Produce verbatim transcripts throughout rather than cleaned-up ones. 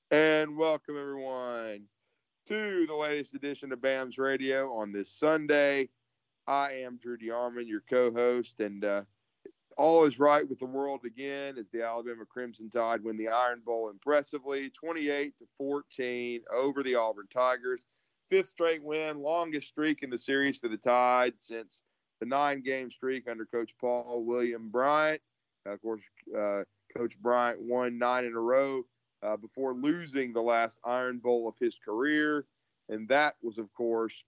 And welcome, everyone, to the latest edition of BAMS Radio on this Sunday. I am Drew DeArmond, your co host, and uh, all is right with the world again as the Alabama Crimson Tide win the Iron Bowl impressively, twenty-eight to fourteen over the Auburn Tigers. Fifth straight win, longest streak in the series for the Tide since the nine game streak under Coach Paul William Bryant. Uh, of course, uh, Coach Bryant won nine in a row uh, before losing the last Iron Bowl of his career. And that was, of course,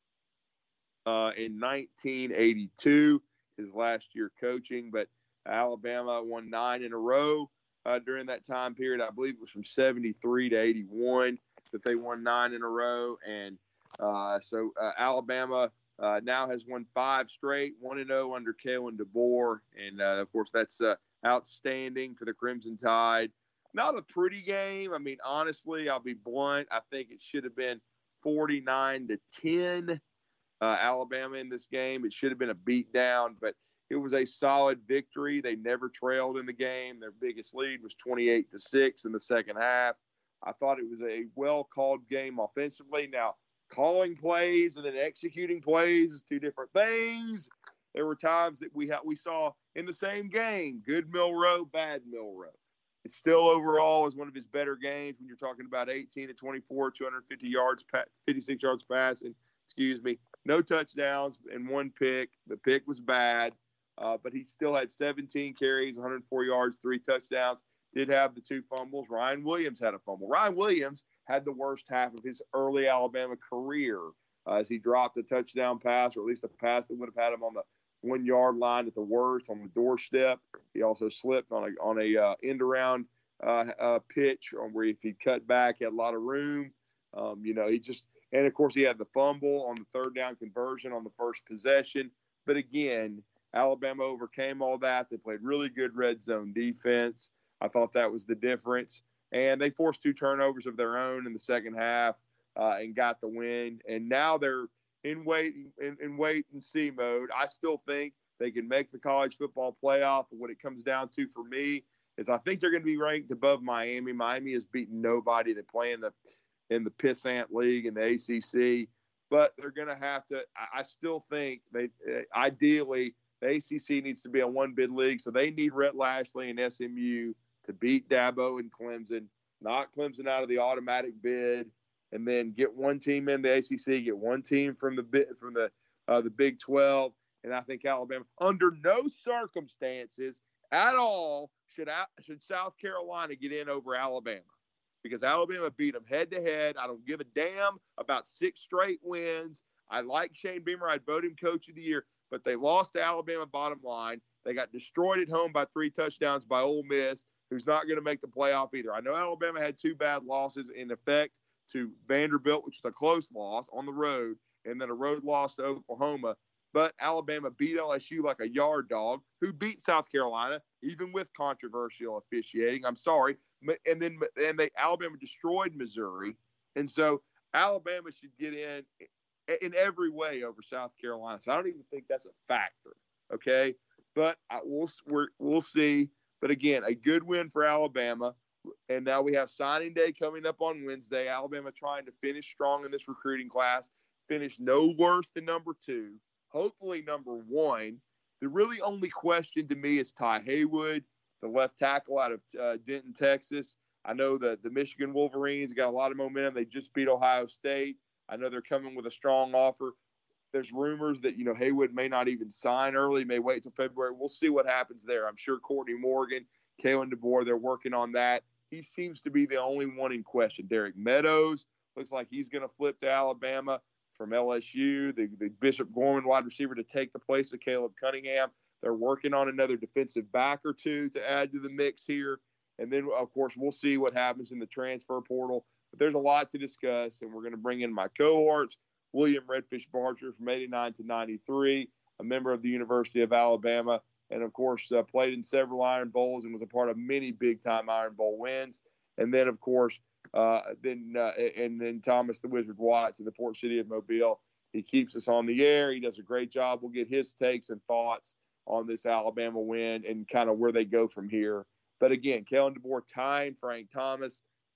uh, in nineteen eighty-two, his last year coaching. But Alabama won nine in a row uh, during that time period. I believe it was from seventy-three to eighty-one that they won nine in a row. And uh, so uh, Alabama uh, now has won five straight, one and oh under Kalen DeBoer. And, uh, of course, that's uh, outstanding for the Crimson Tide. Not a pretty game. I mean, honestly, I'll be blunt. I think it should have been forty-nine to ten. Uh, Alabama in this game. It should have been a beatdown, but it was a solid victory. They never trailed in the game. Their biggest lead was twenty-eight to six in the second half. I thought it was a well-called game offensively. Now, calling plays and then executing plays is two different things. There were times that we ha- we saw in the same game, good Milroe, bad Milroe. It still overall was one of his better games when you're talking about eighteen to twenty-four, two hundred fifty yards, fifty-six yards passing. Excuse me, no touchdowns and one pick. The pick was bad, uh, but he still had seventeen carries, one hundred four yards, three touchdowns. Did have the two fumbles. Ryan Williams had a fumble. Ryan Williams had the worst half of his early Alabama career uh, as he dropped a touchdown pass, or at least a pass that would have had him on the one-yard line at the worst, on the doorstep. He also slipped on a on a uh, end-around uh, uh, pitch where if he cut back, he had a lot of room. Um, you know, he just – and, of course, he had the fumble on the third down conversion on the first possession. But, again, Alabama overcame all that. They played really good red zone defense. I thought that was the difference. And they forced two turnovers of their own in the second half uh, and got the win. And now they're in wait, in, in wait and see mode. I still think they can make the college football playoff. But what it comes down to for me is I think they're going to be ranked above Miami. Miami has beaten nobody. They play in the – in the Pissant League in the A C C, but they're going to have to. I still think they ideally the A C C needs to be a one bid league, so they need Rhett Lashlee and S M U to beat Dabo and Clemson, knock Clemson out of the automatic bid, and then get one team in the A C C, get one team from the from the uh, the Big twelve, and I think Alabama, under no circumstances at all, should should South Carolina get in over Alabama. Because Alabama beat them head-to-head. I don't give a damn about six straight wins. I like Shane Beamer. I'd vote him coach of the year. But they lost to Alabama bottom line. They got destroyed at home by three touchdowns by Ole Miss, who's not going to make the playoff either. I know Alabama had two bad losses in effect to Vanderbilt, which was a close loss on the road, and then a road loss to Oklahoma. But Alabama beat L S U like a yard dog, who beat South Carolina, even with controversial officiating. I'm sorry. And then and they Alabama destroyed Missouri. And so Alabama should get in in every way over South Carolina. So I don't even think that's a factor, okay? But I, we'll, we're, we'll see. But, again, a good win for Alabama. And now we have signing day coming up on Wednesday. Alabama trying to finish strong in this recruiting class, finish no worse than number two. Hopefully number one. The really only question to me is Ty Haywood, the left tackle out of uh, Denton, Texas. I know that the Michigan Wolverines got a lot of momentum. They just beat Ohio State. I know they're coming with a strong offer. There's rumors that, you know, Haywood may not even sign early, may wait till February. We'll see what happens there. I'm sure Courtney Morgan, Kalen DeBoer, they're working on that. He seems to be the only one in question. Derek Meadows looks like he's going to flip to Alabama from L S U, the, the Bishop Gorman wide receiver to take the place of Caleb Cunningham. They're working on another defensive back or two to add to the mix here. And then, of course, we'll see what happens in the transfer portal. But there's a lot to discuss, and we're going to bring in my cohorts, William Redfish Barger from eighty-nine to ninety-three, a member of the University of Alabama, and, of course, uh, played in several Iron Bowls and was a part of many big-time Iron Bowl wins. And then, of course, Uh, then uh, and then Thomas the Wizard Watts in the Port City of Mobile. He keeps us on the air. He does a great job. We'll get his takes and thoughts on this Alabama win and kind of where they go from here. But again, Kalen DeBoer tying Frank Thomas.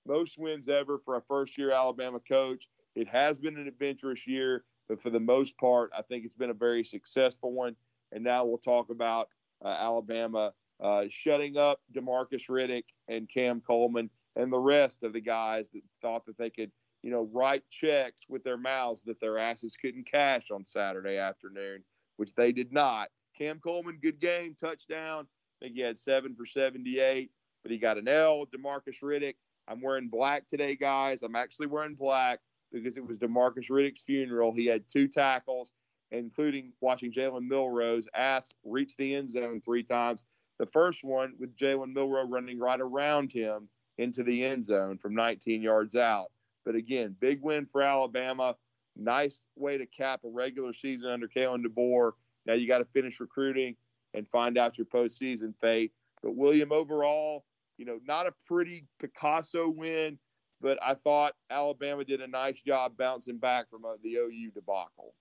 most wins ever for a first-year Alabama coach. It has been an adventurous year, but for the most part, I think it's been a very successful one. And now we'll talk about uh, Alabama uh, shutting up DeMarcus Riddick and Cam Coleman and the rest of the guys that thought that they could, you know, write checks with their mouths that their asses couldn't cash on Saturday afternoon, which they did not. Cam Coleman, good game, touchdown. I think he had seven for seventy-eight, but he got an L. DeMarcus Riddick, I'm wearing black today, guys. I'm actually wearing black because it was DeMarcus Riddick's funeral. He had two tackles, including watching Jalen Milroe's ass reach the end zone three times. The first one with Jalen Milroe running right around him into the end zone from nineteen yards out. But again, big win for Alabama. Nice way to cap a regular season under Kalen DeBoer. Now you got to finish recruiting and find out your postseason fate. But William, overall, you know, not a pretty Picasso win, but I thought Alabama did a nice job bouncing back from uh, the O U debacle.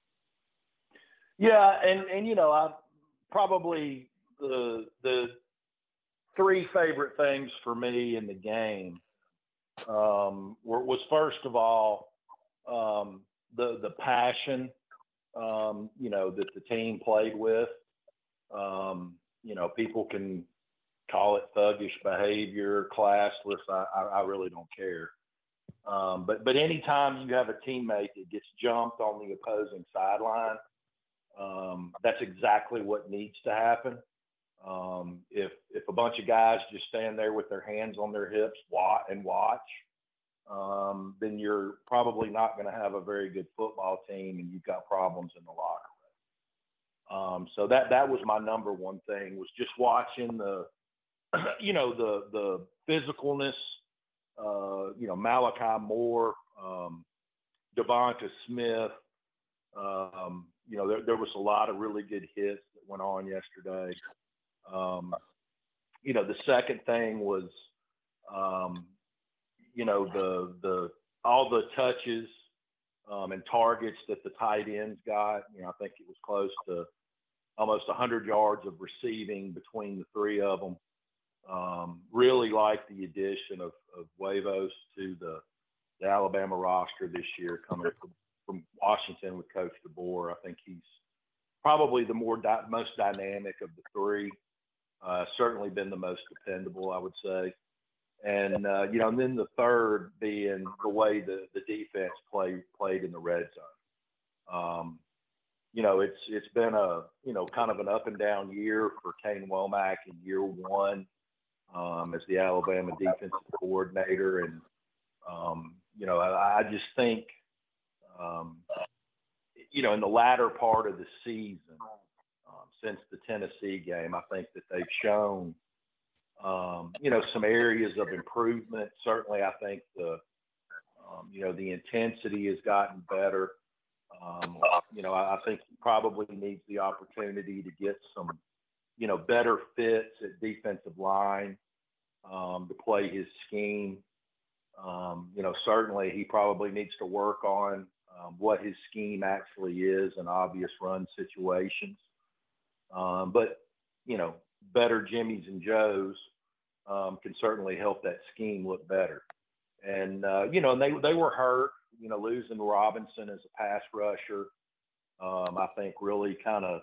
Yeah, and, and you know, I probably the the three favorite things for me in the game um, were, was first of all um, the the passion, um, you know, that the team played with. Um, you know, people can call it thuggish behavior, classless. I, I, I really don't care. Um, but but anytime you have a teammate that gets jumped on the opposing sideline, um, that's exactly what needs to happen. Um, if if a bunch of guys just stand there with their hands on their hips watch, and watch, um, then you're probably not going to have a very good football team, and you've got problems in the locker room. Um, so that that was my number one thing, was just watching the, you know, the the physicalness. Uh, you know, Malachi Moore, um, Devonta Smith. Um, you know, there, there was a lot of really good hits that went on yesterday. Um, you know, the second thing was, um, you know, the the all the touches um, and targets that the tight ends got. You know, I think it was close to almost one hundred yards of receiving between the three of them. Um, really like the addition of, of Huevos to the, the Alabama roster this year, coming from, from Washington with Coach DeBoer. I think he's probably the more di- most dynamic of the three. Uh, certainly been the most dependable, I would say. And uh, you know, and then the third being the way the, the defense play played in the red zone. Um, you know, it's it's been a you know kind of an up and down year for Kane Womack in year one. Um, as the Alabama defensive coordinator. And, um, you know, I, I just think, um, you know, in the latter part of the season, um, since the Tennessee game, I think that they've shown, um, you know, some areas of improvement. Certainly, I think the, um, you know, the intensity has gotten better. Um, you know, I, I think he probably needs the opportunity to get some, you know, better fits at defensive line um, to play his scheme. Um, you know, certainly he probably needs to work on um, what his scheme actually is in obvious run situations. Um, but, you know, better Jimmys and Joes um, can certainly help that scheme look better. And, uh, you know, and they, they were hurt, you know, losing Robinson as a pass rusher, um, I think really kind of,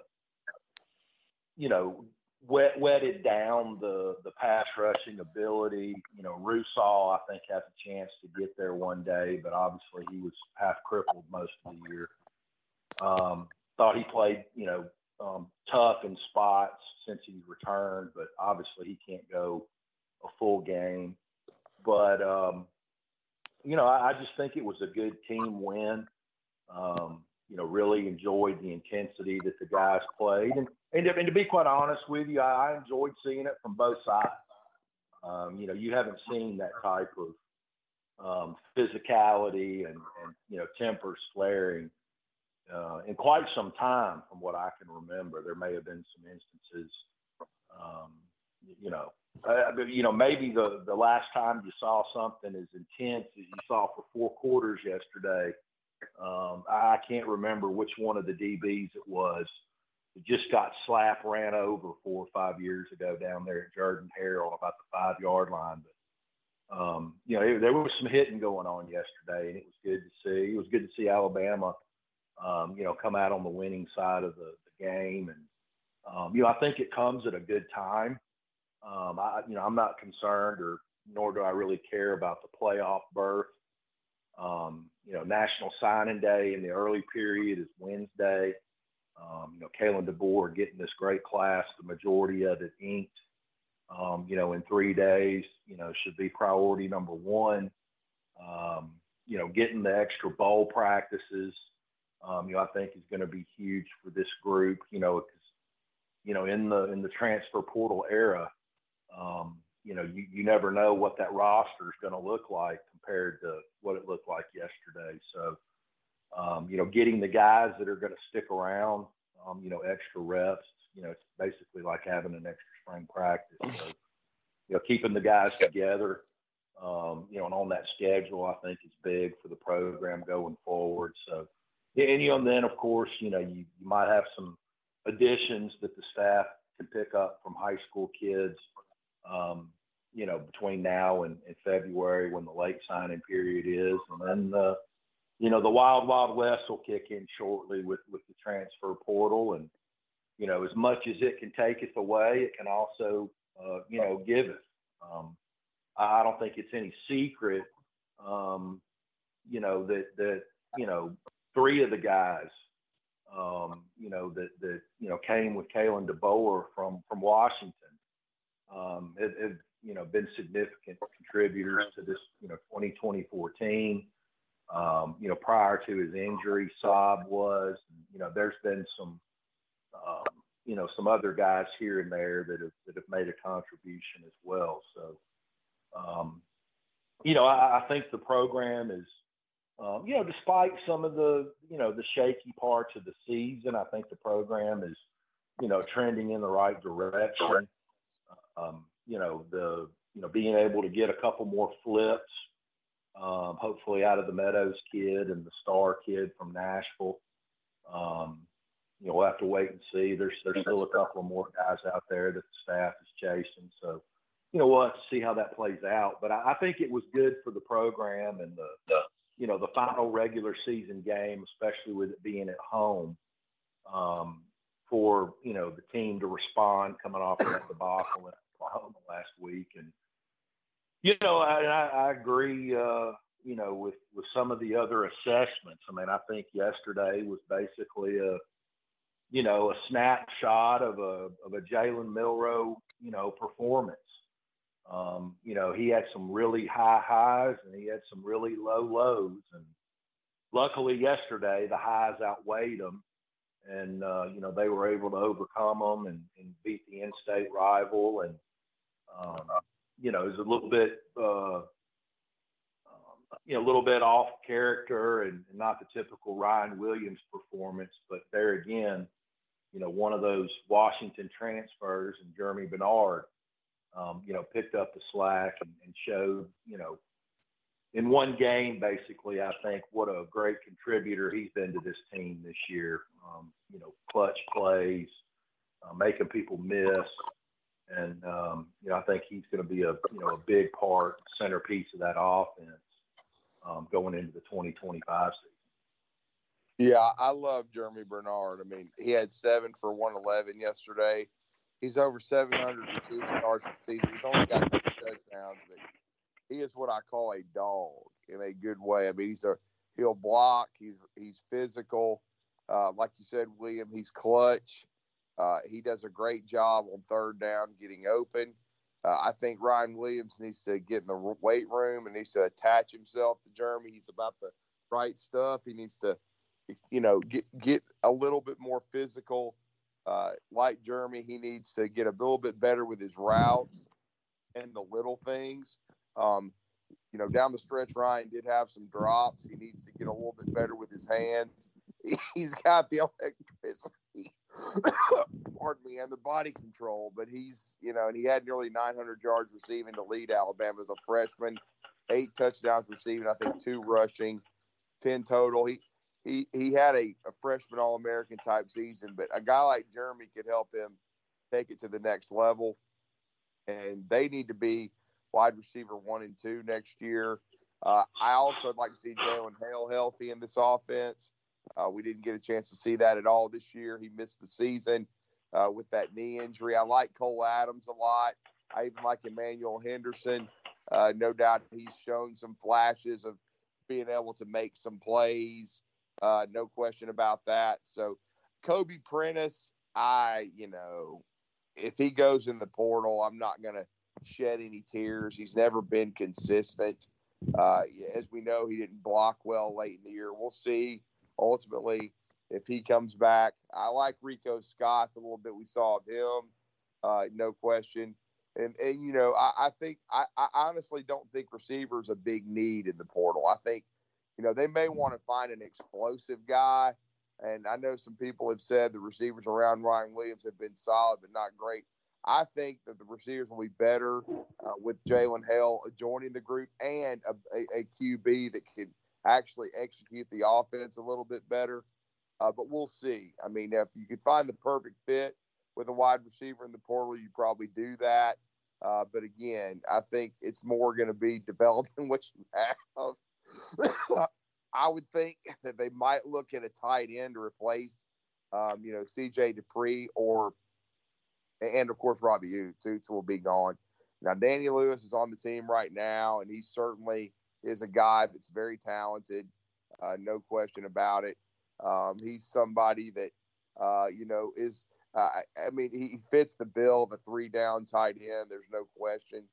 you know, wet, wetted down the, the pass rushing ability. You know, Russaw, I think, has a chance to get there one day, but obviously he was half crippled most of the year. Um, thought he played, you know, um, tough in spots since he returned, but obviously he can't go a full game. But, um, you know, I, I just think it was a good team win. Um, you know, really enjoyed the intensity that the guys played. And, and, to, and to be quite honest with you, I, I enjoyed seeing it from both sides. Um, you know, you haven't seen that type of um, physicality and, and, you know, tempers flaring uh, in quite some time from what I can remember. There may have been some instances, um, you know, uh, you know, maybe the, the last time you saw something as intense as you saw for four quarters yesterday. Um, I can't remember which one of the D Bs it was. It just got slap ran over four or five years ago down there at Jordan Harrell about the five yard line. But Um, you know, there was some hitting going on yesterday, and it was good to see. It was good to see Alabama, um, you know, come out on the winning side of the, the game. And, um, you know, I think it comes at a good time. Um, I, you know, I'm not concerned, or nor do I really care about the playoff berth. Um, you know, National Signing Day in the early period is Wednesday. Um, you know, Kalen DeBoer getting this great class, the majority of it inked. Um, you know, in three days, you know, should be priority number one. Um, you know, getting the extra bowl practices, um, you know, I think is going to be huge for this group. You know, because you know, in the in the transfer portal era, um, you know, you, you never know what that roster is going to look like compared to what it looked like yesterday. So, um, you know, getting the guys that are going to stick around, um, you know, extra reps. You know, it's basically like having an extra spring practice. So, you know, keeping the guys together, um, you know, and on that schedule, I think is big for the program going forward. So, and, you know, and then, of course, you know, you, you might have some additions that the staff can pick up from high school kids, um, you know, between now and, and February when the late signing period is. And then, the, you know, the wild, wild west will kick in shortly with, with the transfer portal. And, you know, as much as it can take us away, it can also, uh, you know, give us. Um, I don't think it's any secret, um, you know, that, that, you know, three of the guys, um, you know, that, that, you know, came with Kalen DeBoer from, from Washington, um, have, have, you know, been significant contributors to this, you know, twenty twenty-four team. Um, you know, prior to his injury, Saab was, you know, there's been some, um, you know, some other guys here and there that have, that have made a contribution as well. So, um, you know, I, I think the program is, um, you know, despite some of the, you know, the shaky parts of the season, I think the program is, you know, trending in the right direction. Um, you know, the, you know, being able to get a couple more flips, um, hopefully out of the Meadows kid and the Star kid from Nashville. Um, you know, we'll have to wait and see. There's there's still a couple of more guys out there that the staff is chasing. So, you know, we'll have to see how that plays out. But I, I think it was good for the program and the, the, you know, the final regular season game, especially with it being at home, um, for, you know, the team to respond coming off of that debacle at Oklahoma last week. And, you know, I, I, I agree, uh, you know, with, with some of the other assessments. I mean, I think yesterday was basically a, you know, a snapshot of a of a Jalen Milroe, you know, performance. Um, you know, he had some really high highs and he had some really low lows. And luckily yesterday, the highs outweighed them. And, uh, you know, they were able to overcome them and, and beat the in-state rival. And, um, you know, it was a little bit, uh, um, you know, a little bit off character and, and not the typical Ryan Williams performance. But there again, you know, one of those Washington transfers and Jeremy Bernard, um, you know, picked up the slack and, and showed, you know, in one game, basically, I think what a great contributor he's been to this team this year. Um, you know, clutch plays, uh, making people miss. And, um, you know, I think he's going to be a, you know, a big part, centerpiece of that offense um, going into the twenty twenty-five season. Yeah, I love Jeremy Bernard. I mean, he had seven for one eleven yesterday. He's over seven hundred receiving yards this season. He's only got two touchdowns, but he is what I call a dog in a good way. I mean, he's a he'll block. He's he's physical. Uh, like you said, William, he's clutch. Uh, he does a great job on third down getting open. Uh, I think Ryan Williams needs to get in the weight room and needs to attach himself to Jeremy. He's about the right stuff. He needs to, you know, get get a little bit more physical. Uh, like Jeremy, he needs to get a little bit better with his routes and the little things. Um, you know, down the stretch, Ryan did have some drops. He needs to get a little bit better with his hands. He's got the electricity, pardon me, and the body control, but he's, you know, and he had nearly nine hundred yards receiving to lead Alabama as a freshman, eight touchdowns receiving, I think two rushing, ten total. He he he had a, a freshman All-American type season, but a guy like Jeremy could help him take it to the next level, and they need to be wide receiver one and two next year. Uh, I also would like to see Jalen Hale healthy in this offense. Uh, we didn't get a chance to see that at all this year. He missed the season uh, with that knee injury. I like Cole Adams a lot. I even like Emmanuel Henderson. Uh, no doubt he's shown some flashes of being able to make some plays. Uh, no question about that. So Kobe Prentice, I, you know, if he goes in the portal, I'm not going to shed any tears. He's never been consistent. Uh, as we know, he didn't block well late in the year. We'll see ultimately if he comes back. I like Rico Scott a little bit. We saw of him, uh, no question. And, and you know, I, I think I, I honestly don't think receiver is a big need in the portal. I think, you know, they may want to find an explosive guy. And I know some people have said the receivers around Ryan Williams have been solid but not great. I think that the receivers will be better uh, with Jalen Hale joining the group and a, a, a Q B that can actually execute the offense a little bit better. Uh, but we'll see. I mean, if you could find the perfect fit with a wide receiver in the portal, you probably do that. Uh, but again, I think it's more going to be developing what you have. I would think that they might look at a tight end to replace, um, you know, C J Dupree or, and of course, Robbie Oots. Oots will be gone. Now, Danny Lewis is on the team right now, and he certainly is a guy that's very talented, uh, no question about it. Um, he's somebody that, uh, you know, is, uh, I mean, he fits the bill of a three-down tight end. There's no question.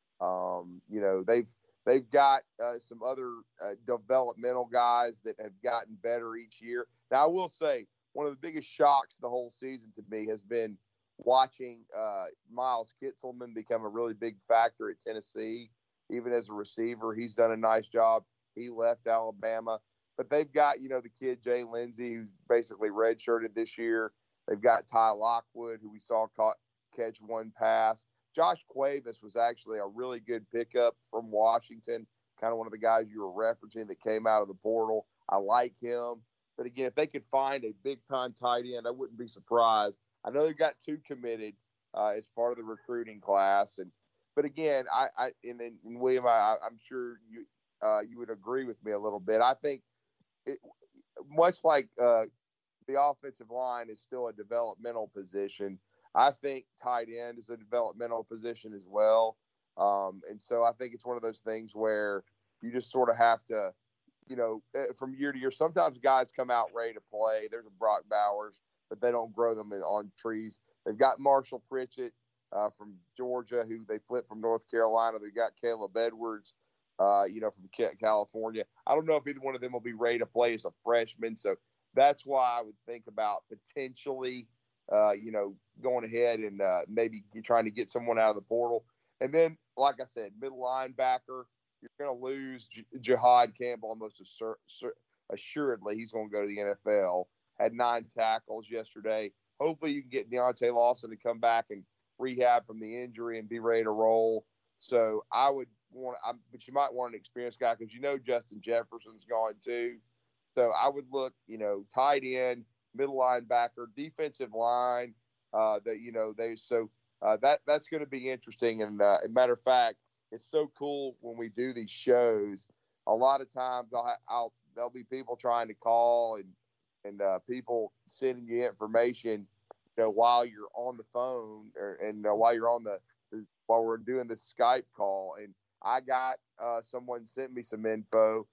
Um, you know, they've they've got uh, some other uh, developmental guys that have gotten better each year. Now, I will say one of the biggest shocks the whole season to me has been watching uh, Miles Kitselman become a really big factor at Tennessee. Even as a receiver, he's done a nice job. He left Alabama. But they've got, you know, the kid Jay Lindsey, who's basically redshirted this year. They've got Ty Lockwood, who we saw caught, catch one pass. Josh Cuevas was actually a really good pickup from Washington, kind of one of the guys you were referencing that came out of the portal. I like him. But, again, if they could find a big-time tight end, I wouldn't be surprised. I know they've got two committed uh, as part of the recruiting class. and But, again, I, I and, and William, I, I'm sure you uh, you would agree with me a little bit. I think it, much like uh, the offensive line is still a developmental position, I think tight end is a developmental position as well. Um, and so I think it's one of those things where you just sort of have to, you know, from year to year, sometimes guys come out ready to play. There's a Brock Bowers, but they don't grow them on trees. They've got Marshall Pritchett uh, from Georgia, who they flipped from North Carolina. They've got Caleb Edwards, uh, you know, from California. I don't know if either one of them will be ready to play as a freshman. So that's why I would think about potentially, uh, you know, going ahead and uh, maybe trying to get someone out of the portal. And then, like I said, middle linebacker, you're going to lose J- Jihad Campbell almost assur- assur- assuredly. He's going to go to the N F L. Had nine tackles yesterday. Hopefully you can get Deontay Lawson to come back and rehab from the injury and be ready to roll. So I would want – but you might want an experienced guy because you know Justin Jefferson's gone too. So I would look, you know, tight end, middle linebacker, defensive line. Uh, that you know they so uh, that that's going to be interesting. And uh, as a matter of fact, it's so cool when we do these shows. A lot of times, I'll, I'll there'll be people trying to call and and uh, people sending you information, you know, while you're on the phone or and uh, while you're on the while we're doing this Skype call. And I got uh, someone sent me some info.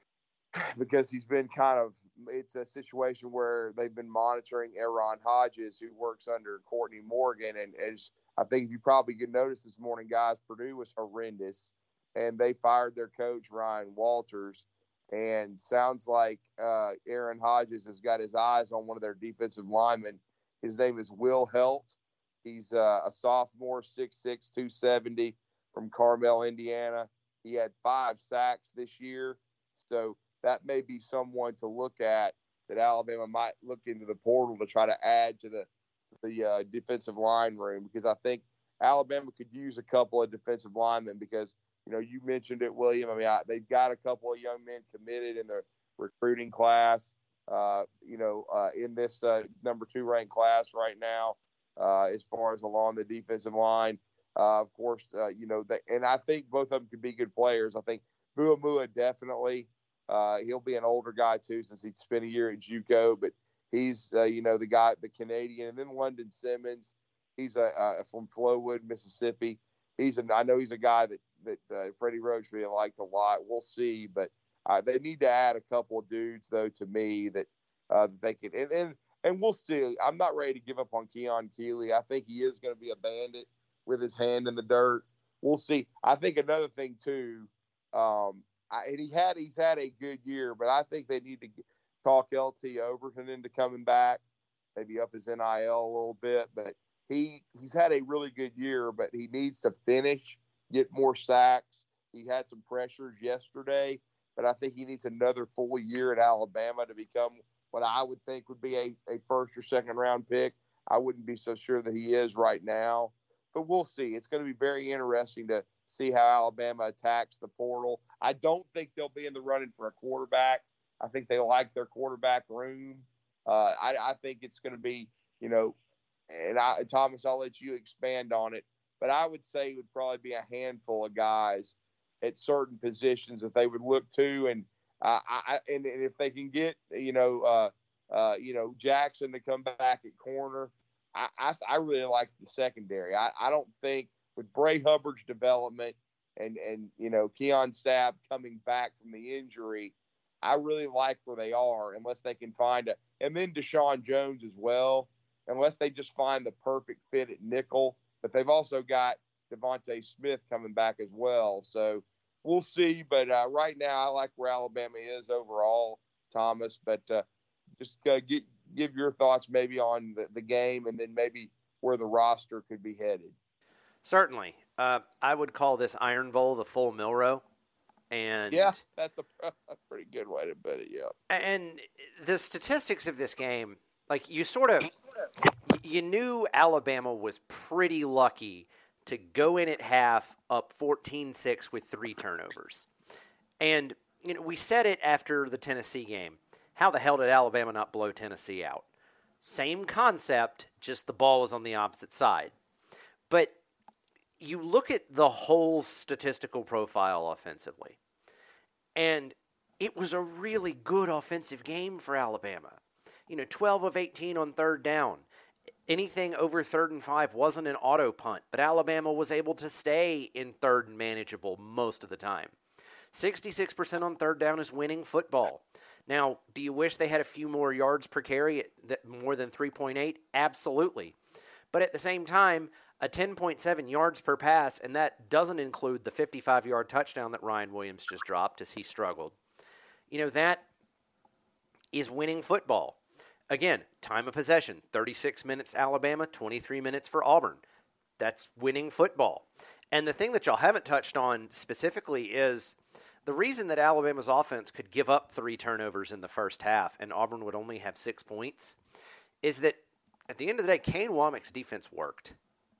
Because he's been kind of, it's a situation where they've been monitoring Aaron Hodges, who works under Courtney Morgan. And as I think you probably could notice this morning, guys, Purdue was horrendous. And they fired their coach, Ryan Walters. And sounds like uh, Aaron Hodges has got his eyes on one of their defensive linemen. His name is Will Helt. He's uh, a sophomore, six six, two seventy from Carmel, Indiana. He had five sacks this year. So that may be someone to look at that Alabama might look into the portal to try to add to the the uh, defensive line room, because I think Alabama could use a couple of defensive linemen because, you know, you mentioned it, William. I mean, I, they've got a couple of young men committed in the recruiting class, uh, you know, uh, in this uh, number two ranked class right now uh, as far as along the defensive line. Uh, of course, uh, you know, they, and I think both of them could be good players. I think Muamua definitely. Uh, he'll be an older guy too, since he'd spent a year at JUCO, but he's, uh, you know, the guy, the Canadian, and then London Simmons. He's a, uh, from Flowood, Mississippi. He's a, I know he's a guy that that uh, Freddie Roach really liked a lot. We'll see, but uh, they need to add a couple of dudes though to me that uh, they can, and, and and we'll see. I'm not ready to give up on Keon Keeley. I think he is going to be a bandit with his hand in the dirt. We'll see. I think another thing too. Um, I, and he had he's had a good year, but I think they need to talk L T Overton into coming back, maybe up his N I L a little bit. But he he's had a really good year, but he needs to finish, get more sacks. He had some pressures yesterday, but I think he needs another full year at Alabama to become what I would think would be a, a first or second round pick. I wouldn't be so sure that he is right now, but we'll see. It's going to be very interesting to see how Alabama attacks the portal. I don't think they'll be in the running for a quarterback. I think they like their quarterback room. Uh, I, I think it's going to be, you know, and I, Thomas, I'll let you expand on it, but I would say it would probably be a handful of guys at certain positions that they would look to. And uh, I, and, and if they can get, you know, uh, uh, you know, Jackson to come back at corner, I, I, I really like the secondary. I, I don't think, with Bray Hubbard's development and, and, you know, Keon Sabb coming back from the injury, I really like where they are, unless they can find a, and then Deshaun Jones as well, unless they just find the perfect fit at nickel. But they've also got Devontae Smith coming back as well. So we'll see. But uh, right now, I like where Alabama is overall, Thomas. But uh, just uh, get, give your thoughts maybe on the, the game, and then maybe where the roster could be headed. Certainly. Uh, I would call this Iron Bowl the full Milrow. And yeah, that's a, a pretty good way to put it, yeah. And the statistics of this game, like you sort of, you knew Alabama was pretty lucky to go in at half up fourteen six with three turnovers. And, you know, we said it after the Tennessee game. How the hell did Alabama not blow Tennessee out? Same concept, just the ball was on the opposite side. But you look at the whole statistical profile offensively, and it was a really good offensive game for Alabama. You know, twelve of eighteen on third down. Anything over third and five wasn't an auto punt, but Alabama was able to stay in third and manageable most of the time. sixty-six percent on third down is winning football. Now, do you wish they had a few more yards per carry, at more than three point eight? Absolutely. But at the same time, a ten point seven yards per pass, and that doesn't include the fifty-five-yard touchdown that Ryan Williams just dropped as he struggled. You know, that is winning football. Again, time of possession, thirty-six minutes Alabama, twenty-three minutes for Auburn. That's winning football. And the thing that y'all haven't touched on specifically is the reason that Alabama's offense could give up three turnovers in the first half and Auburn would only have six points is that at the end of the day, Kane Womack's defense worked.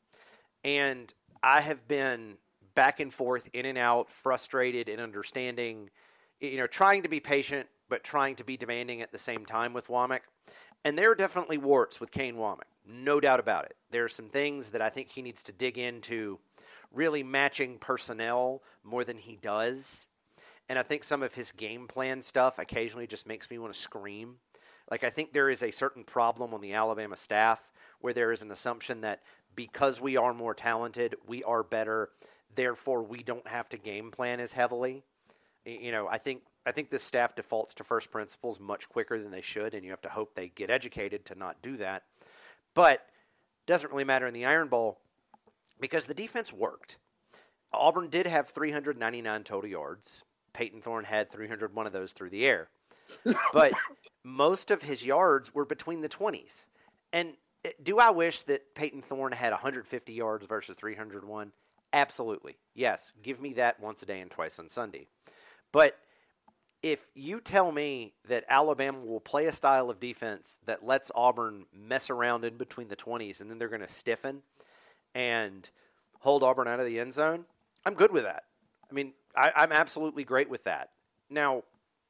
And I have been back and forth, in and out, frustrated in understanding, you know, trying to be patient, but trying to be demanding at the same time with Womack. And there are definitely warts with Kane Womack, no doubt about it. There are some things that I think he needs to dig into, really matching personnel more than he does. And I think some of his game plan stuff occasionally just makes me want to scream. Like, I think there is a certain problem on the Alabama staff where there is an assumption that because we are more talented, we are better, therefore we don't have to game plan as heavily. You know, I think I think this staff defaults to first principles much quicker than they should, and you have to hope they get educated to not do that. But it doesn't really matter in the Iron Bowl because the defense worked. Auburn did have three hundred ninety-nine total yards. Peyton Thorne had three hundred one of those through the air. But most of his yards were between the twenties. And do I wish that Peyton Thorne had one hundred fifty yards versus three hundred one? Absolutely. Yes, give me that once a day and twice on Sunday. But if you tell me that Alabama will play a style of defense that lets Auburn mess around in between the twenties and then they're going to stiffen and hold Auburn out of the end zone, I'm good with that. I mean, I, I'm absolutely great with that. Now,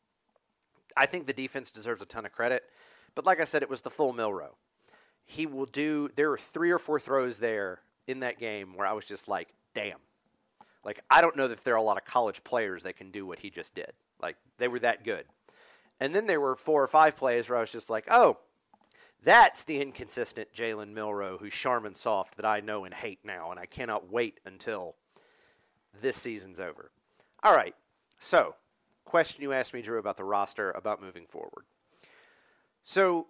I think the defense deserves a ton of credit, but like I said, it was the full Milrow. He will do – there are three or four throws there in that game where I was just like, damn. Like, I don't know if there are a lot of college players that can do what he just did. Like, they were that good. And then there were four or five plays where I was just like, oh, that's the inconsistent Jalen Milroe who's Charmin soft that I know and hate now, and I cannot wait until this season's over. All right, so question you asked me, Drew, about the roster, about moving forward. So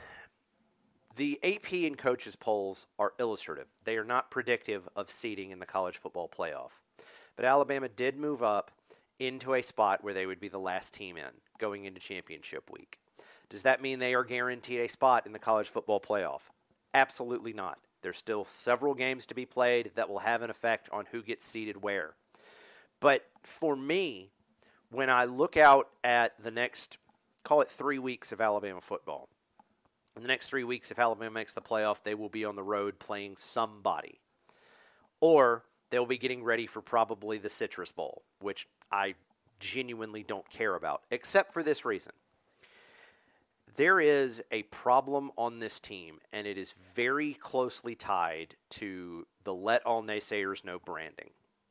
the A P and coaches polls are illustrative. They are not predictive of seeding in the college football playoff. But Alabama did move up into a spot where they would be the last team in going into championship week. Does that mean they are guaranteed a spot in the college football playoff? Absolutely not. There's still several games to be played that will have an effect on who gets seeded where. But for me, when I look out at the next, call it three weeks of Alabama football, in the next three weeks, if Alabama makes the playoff, they will be on the road playing somebody. Or they'll be getting ready for probably the Citrus Bowl, which I genuinely don't care about, except for this reason. There is a problem on this team, and it is very closely tied to the let all naysayers know branding.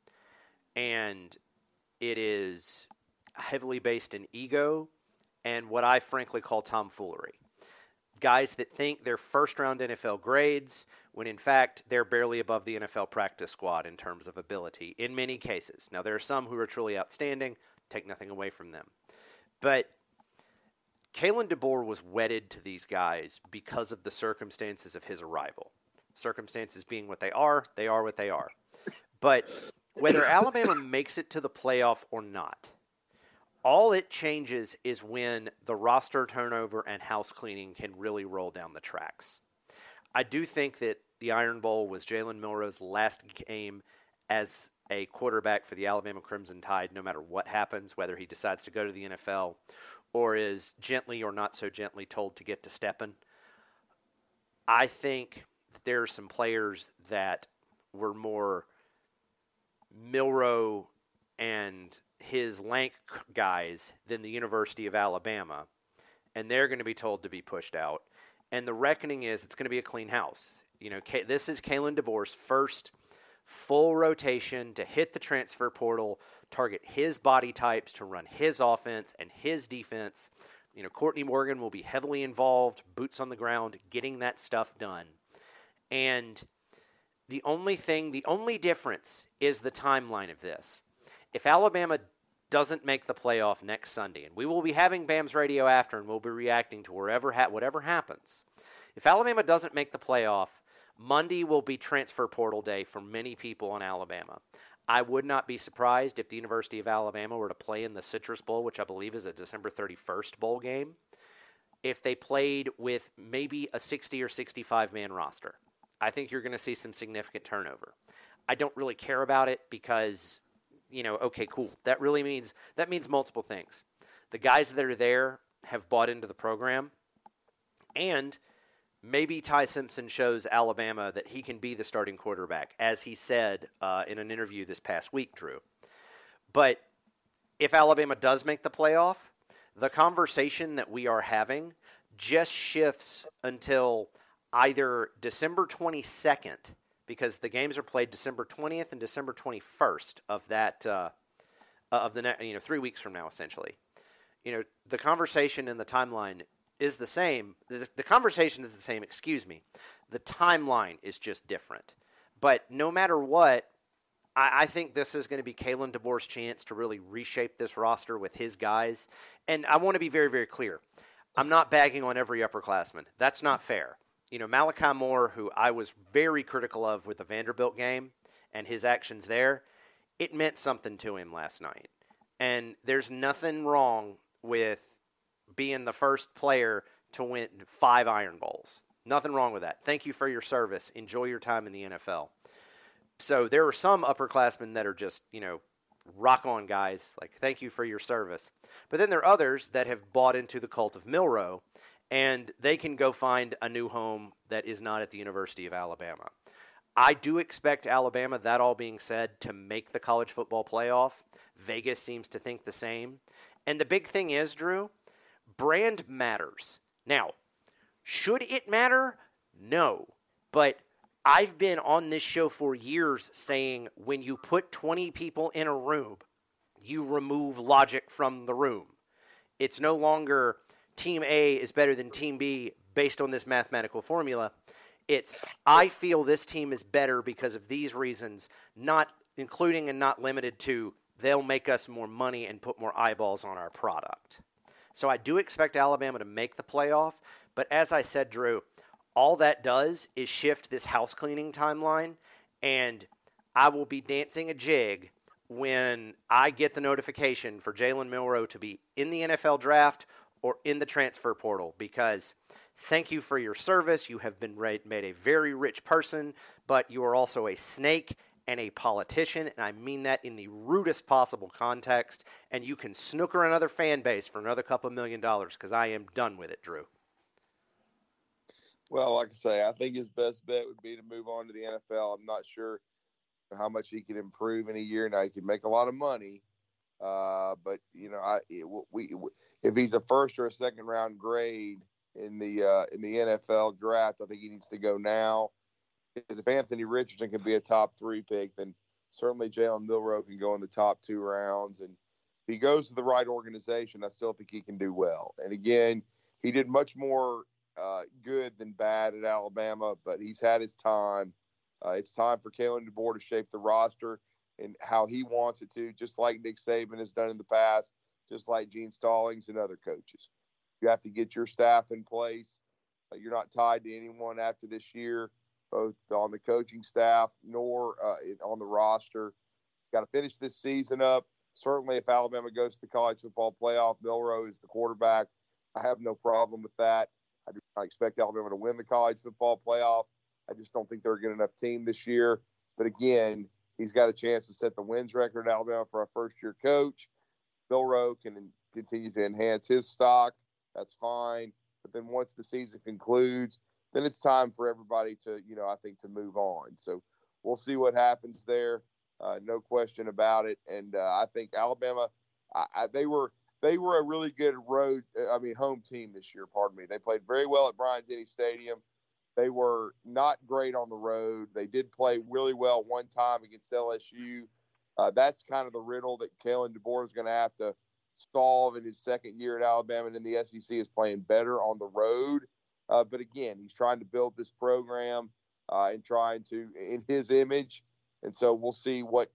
And it is heavily based in ego and what I frankly call tomfoolery. Guys that think they're first-round N F L grades when, in fact, they're barely above the N F L practice squad in terms of ability in many cases. Now, there are some who are truly outstanding. Take nothing away from them. But Kalen DeBoer was wedded to these guys because of the circumstances of his arrival. Circumstances being what they are, they are what they are. But whether Alabama makes it to the playoff or not, all it changes is when the roster turnover and house cleaning can really roll down the tracks. I do think that the Iron Bowl was Jalen Milroe's last game as a quarterback for the Alabama Crimson Tide, no matter what happens, whether he decides to go to the N F L or is gently or not so gently told to get to stepping. I think that there are some players that were more Milroe and his Lank guys than the University of Alabama, and they're going to be told to be pushed out. And the reckoning is it's going to be a clean house. You know, this is Kalen DeBoer's first full rotation to hit the transfer portal, target his body types to run his offense and his defense. You know, Courtney Morgan will be heavily involved, boots on the ground, getting that stuff done. And the only thing, the only difference is the timeline of this. If Alabama doesn't make the playoff next Sunday, and we will be having B A M S Radio after, and we'll be reacting to wherever ha- whatever happens. If Alabama doesn't make the playoff, Monday will be transfer portal day for many people in Alabama. I would not be surprised if the University of Alabama were to play in the Citrus Bowl, which I believe is a December thirty-first bowl game, if they played with maybe a sixty or sixty-five man roster. I think you're going to see some significant turnover. I don't really care about it because, you know, okay, cool. That really means, that means multiple things. The guys that are there have bought into the program, and maybe Ty Simpson shows Alabama that he can be the starting quarterback, as he said uh, in an interview this past week, Drew. But if Alabama does make the playoff, the conversation that we are having just shifts until either December twenty-second, because the games are played December twentieth and December twenty-first of that uh, of the ne- you know three weeks from now, essentially. You know, the conversation and the timeline is the same. The, the conversation is the same, excuse me. The timeline is just different. But no matter what, I, I think this is going to be Kalen DeBoer's chance to really reshape this roster with his guys. And I want to be very, very clear. I'm not bagging on every upperclassman. That's not fair. You know, Malachi Moore, who I was very critical of with the Vanderbilt game and his actions there, it meant something to him last night. And there's nothing wrong with being the first player to win five Iron Bowls. Nothing wrong with that. Thank you for your service. Enjoy your time in the N F L. So there are some upperclassmen that are just, you know, rock on guys. Like, thank you for your service. But then there are others that have bought into the cult of Milroe, and they can go find a new home that is not at the University of Alabama. I do expect Alabama, that all being said, to make the college football playoff. Vegas seems to think the same. And the big thing is, Drew, brand matters. Now, should it matter? No. But I've been on this show for years saying when you put twenty people in a room, you remove logic from the room. It's no longer Team A is better than Team B based on this mathematical formula. It's I feel this team is better because of these reasons, not including and not limited to they'll make us more money and put more eyeballs on our product. So I do expect Alabama to make the playoff, but as I said, Drew, all that does is shift this house cleaning timeline, and I will be dancing a jig when I get the notification for Jalen Milroe to be in the N F L draft or in the transfer portal, because thank you for your service. You have been made a very rich person, but you are also a snake and a politician, and I mean that in the rudest possible context, and you can snooker another fan base for another couple of million dollars, because I am done with it, Drew. Well, like I say, I think his best bet would be to move on to the N F L. I'm not sure how much he can improve in a year. Now, he can make a lot of money, uh, but, you know, I it, we, we if he's a first or a second round grade in the uh, in the N F L draft, I think he needs to go now. Because if Anthony Richardson can be a top three pick, then certainly Jalen Milroe can go in the top two rounds. And if he goes to the right organization, I still think he can do well. And again, he did much more uh, good than bad at Alabama, but he's had his time. Uh, it's time for Kalen DeBoer to shape the roster and how he wants it to, just like Nick Saban has done in the past, just like Gene Stallings and other coaches. You have to get your staff in place. Uh, you're not tied to anyone after this year, both on the coaching staff nor uh, on the roster. Got to finish this season up. Certainly, if Alabama goes to the college football playoff, Milroe is the quarterback. I have no problem with that. I do not expect Alabama to win the college football playoff. I just don't think they're a good enough team this year. But again, he's got a chance to set the wins record at Alabama for a first-year coach. Milroe can continue to enhance his stock. That's fine. But then once the season concludes, then it's time for everybody to, you know, I think to move on. So we'll see what happens there. Uh, no question about it. And uh, I think Alabama, I, I, they were they were a really good road, I mean, home team this year, pardon me. They played very well at Bryant-Denny Stadium. They were not great on the road. They did play really well one time against L S U. Uh, that's kind of the riddle that Kalen DeBoer is going to have to solve in his second year at Alabama, and in the S E C is playing better on the road. Uh, but again, he's trying to build this program uh, and trying to, in his image. And so we'll see what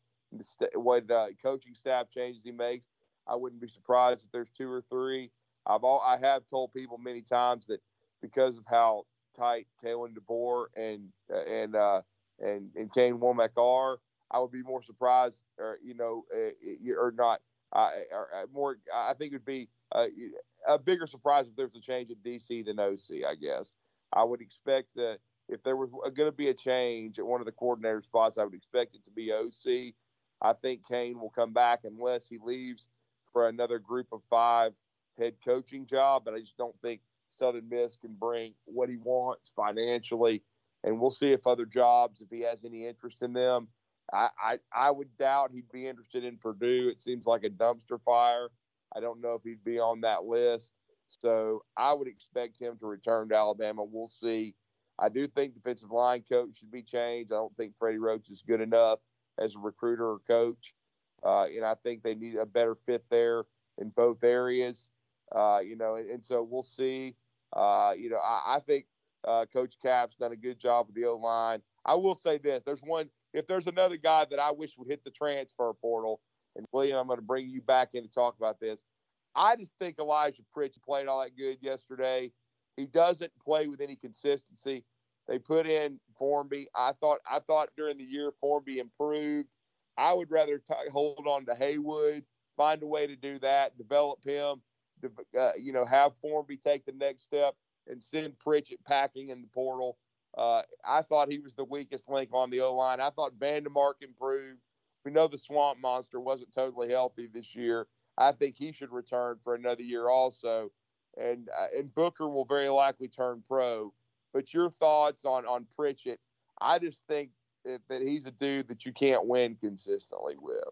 what uh, coaching staff changes he makes. I wouldn't be surprised if there's two or three. I've all, I have told people many times that because of how tight Kalen DeBoer and uh, and uh, and and Kane Womack are, I would be more surprised, or you know, uh, or not. Uh, or, uh, more, I think it would be uh, a bigger surprise if there's a change at D C than O C. I guess I would expect uh, if there was going to be a change at one of the coordinator spots, I would expect it to be O C. I think Kane will come back unless he leaves for another group of five head coaching job, but I just don't think Southern Miss can bring what he wants financially, and we'll see if other jobs, if he has any interest in them. I, I, I would doubt he'd be interested in Purdue. It seems like a dumpster fire. I don't know if he'd be on that list. So I would expect him to return to Alabama. We'll see. I do think defensive line coach should be changed. I don't think Freddie Roach is good enough as a recruiter or coach. Uh, and I think they need a better fit there in both areas. Uh, you know, and, and so we'll see. Uh, you know, I, I think uh, Coach Cap's done a good job with the O-line. I will say this. There's one – if there's another guy that I wish would hit the transfer portal, and William, I'm going to bring you back in to talk about this. I just think Elijah Pritchett played all that good yesterday. He doesn't play with any consistency. They put in Formby. I thought I thought during the year Formby improved. I would rather t- hold on to Haywood, find a way to do that, develop him, uh, you know, have Formby take the next step, and send Pritchett packing in the portal. Uh, I thought he was the weakest link on the O-line. I thought Vandemark improved. We know the Swamp Monster wasn't totally healthy this year. I think he should return for another year also. And uh, and Booker will very likely turn pro. But your thoughts on, on Pritchett, I just think that, that he's a dude that you can't win consistently with.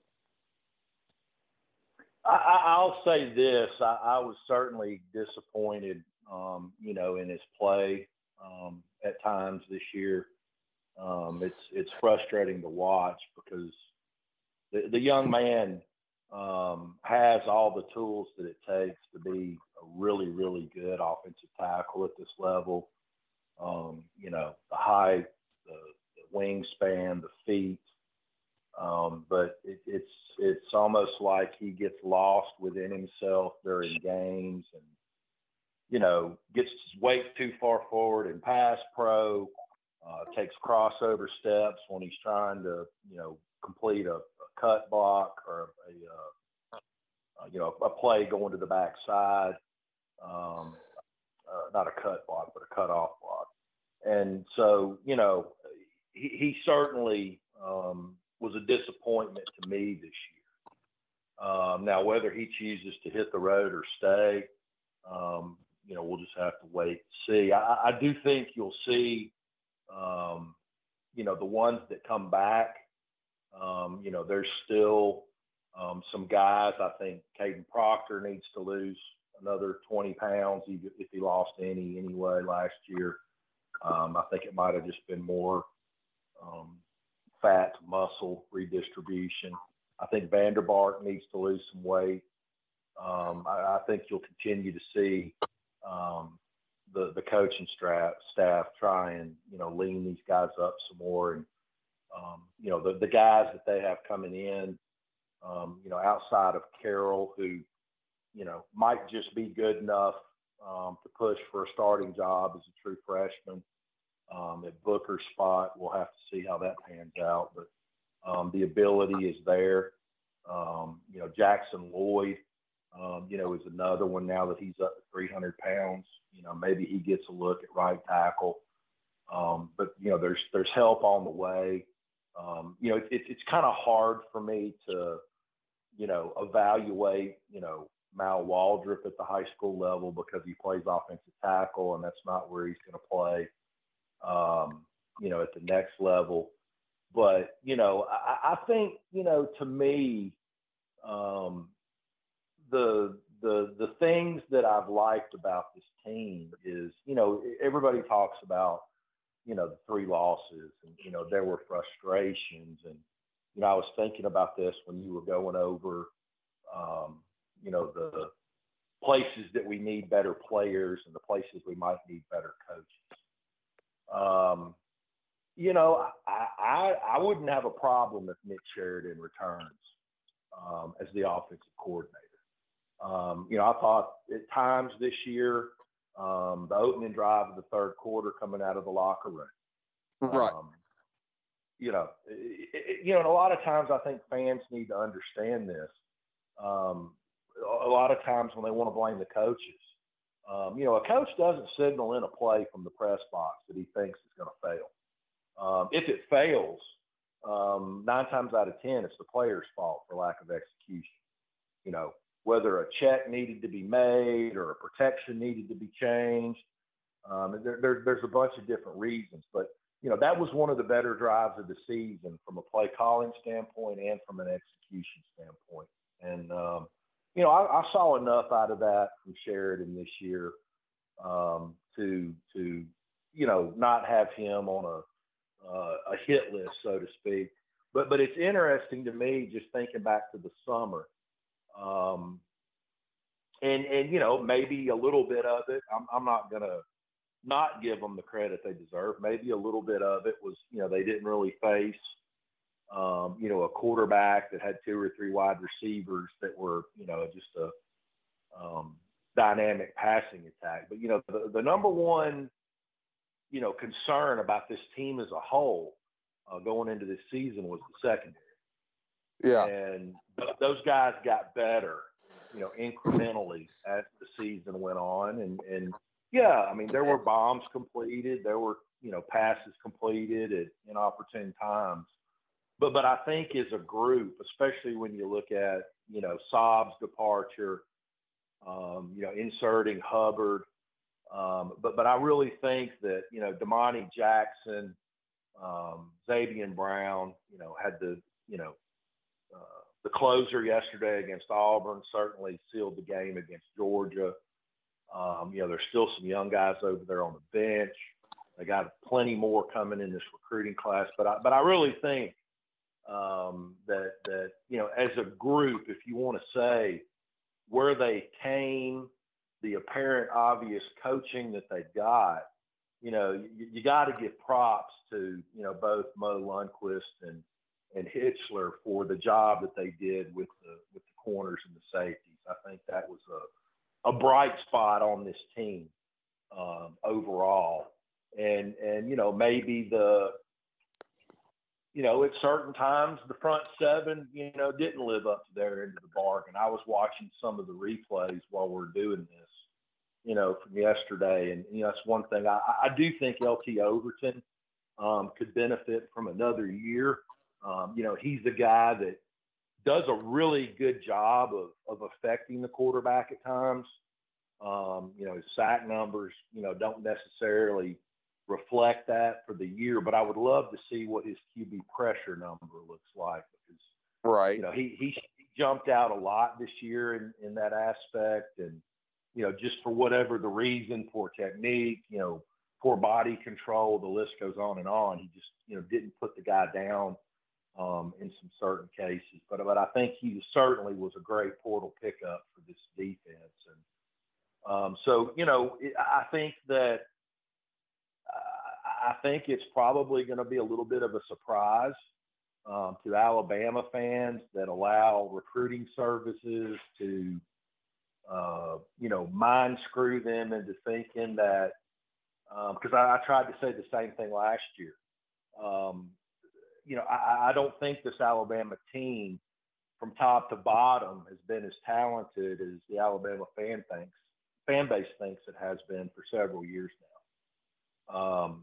I, I'll say this. I, I was certainly disappointed, um, you know, in his play um, at times this year. Um, it's it's frustrating to watch because the, the young man um, has all the tools that it takes to be a really, really good offensive tackle at this level. Um, you know, the height, the, the wingspan, the feet. Um, but it, it's it's almost like he gets lost within himself during games, and you know gets his weight too far forward in pass pro. Uh, takes crossover steps when he's trying to you know complete a, a cut block or a, a uh, you know a play going to the backside. Um, uh, not a cut block, but a cut off block. And so you know he, he certainly. Um, was a disappointment to me this year. Um, now, whether he chooses to hit the road or stay, um, you know, we'll just have to wait and see. I, I do think you'll see, um, you know, the ones that come back, um, you know, there's still um, some guys. I think Caden Proctor needs to lose another twenty pounds if he lost any anyway last year. Um, I think it might have just been more um, fat muscle redistribution. I think Vanderbark needs to lose some weight. Um, I, I think you'll continue to see um, the the coaching staff staff try and you know lean these guys up some more, and um, you know the the guys that they have coming in, um, you know outside of Carroll, who you know might just be good enough um, to push for a starting job as a true freshman. Um, at Booker's spot, we'll have to see how that pans out. But um, the ability is there. Um, you know, Jackson Lloyd, um, you know, is another one now that he's up to three hundred pounds. You know, maybe he gets a look at right tackle. Um, but, you know, there's there's help on the way. Um, you know, it, it, it's kind of hard for me to, you know, evaluate, you know, Mal Waldrop at the high school level because he plays offensive tackle, and that's not where he's going to play. Um, you know, at the next level. But, you know, I, I think, you know, to me, um, the, the, the things that I've liked about this team is, you know, everybody talks about, you know, the three losses and, you know, there were frustrations. And, you know, I was thinking about this when you were going over, um, you know, the places that we need better players and the places we might need better coaches. Um, you know, I, I I wouldn't have a problem if Nick Sheridan returns um, as the offensive coordinator. Um, you know, I thought at times this year, um, the opening drive of the third quarter coming out of the locker room. Right. Um, you know, it, it, you know, and a lot of times I think fans need to understand this. Um, a lot of times when they want to blame the coaches, Um, you know, a coach doesn't signal in a play from the press box that he thinks is going to fail. Um, if it fails, um, nine times out of ten, it's the player's fault for lack of execution. You know, whether a check needed to be made or a protection needed to be changed. Um, there, there, there's a bunch of different reasons. But, you know, that was one of the better drives of the season from a play calling standpoint and from an execution standpoint. And, um, you know, I, I saw enough out of that from Sheridan this year um, to, to, you know, not have him on a, uh, a hit list, so to speak. But, but it's interesting to me just thinking back to the summer. Um, and, and, you know, maybe a little bit of it, I'm, I'm not going to not give them the credit they deserve. Maybe a little bit of it was, you know, they didn't really face Um, you know, a quarterback that had two or three wide receivers that were, you know, just a um, dynamic passing attack. But, you know, the, the number one, you know, concern about this team as a whole uh, going into this season was the secondary. Yeah. And th- those guys got better, you know, incrementally as the season went on. And, and yeah, I mean, there were bombs completed. There were, you know, passes completed at inopportune times. But but I think as a group, especially when you look at, you know, Saab's departure, um, you know, inserting Hubbard. Um, but but I really think that, you know, Damani Jackson, um, Xavier Brown, you know, had the, you know, uh, the closer yesterday against Auburn, certainly sealed the game against Georgia. Um, you know, there's still some young guys over there on the bench. They got plenty more coming in this recruiting class. But I, but I really think um, that, that, you know, as a group, if you want to say where they came, the apparent obvious coaching that they got, you know, you, you got to give props to, you know, both Mo Lundquist and, and Hitchler for the job that they did with the, with the corners and the safeties. I think that was a, a bright spot on this team um, overall. And, and, you know, maybe the, you know, at certain times, the front seven, you know, didn't live up to their end of the bargain. I was watching some of the replays while we're doing this, you know, from yesterday. And, you know, that's one thing. I, I do think L T Overton um, could benefit from another year. Um, you know, he's the guy that does a really good job of, of affecting the quarterback at times. Um, you know, his sack numbers, you know, don't necessarily reflect that for the year, but I would love to see what his Q B pressure number looks like, because, right, you know, he, he jumped out a lot this year in, in that aspect. And, you know, just for whatever the reason, poor technique, you know, poor body control, the list goes on and on. He just, you know, didn't put the guy down um, in some certain cases. But, but I think he certainly was a great portal pickup for this defense. And um, so, you know, it, I think that, I think it's probably going to be a little bit of a surprise um, to Alabama fans that allow recruiting services to, uh, you know, mind screw them into thinking that, because um, I, I tried to say the same thing last year. Um, you know, I, I don't think this Alabama team from top to bottom has been as talented as the Alabama fan thinks, fan base thinks it has been for several years now. Um,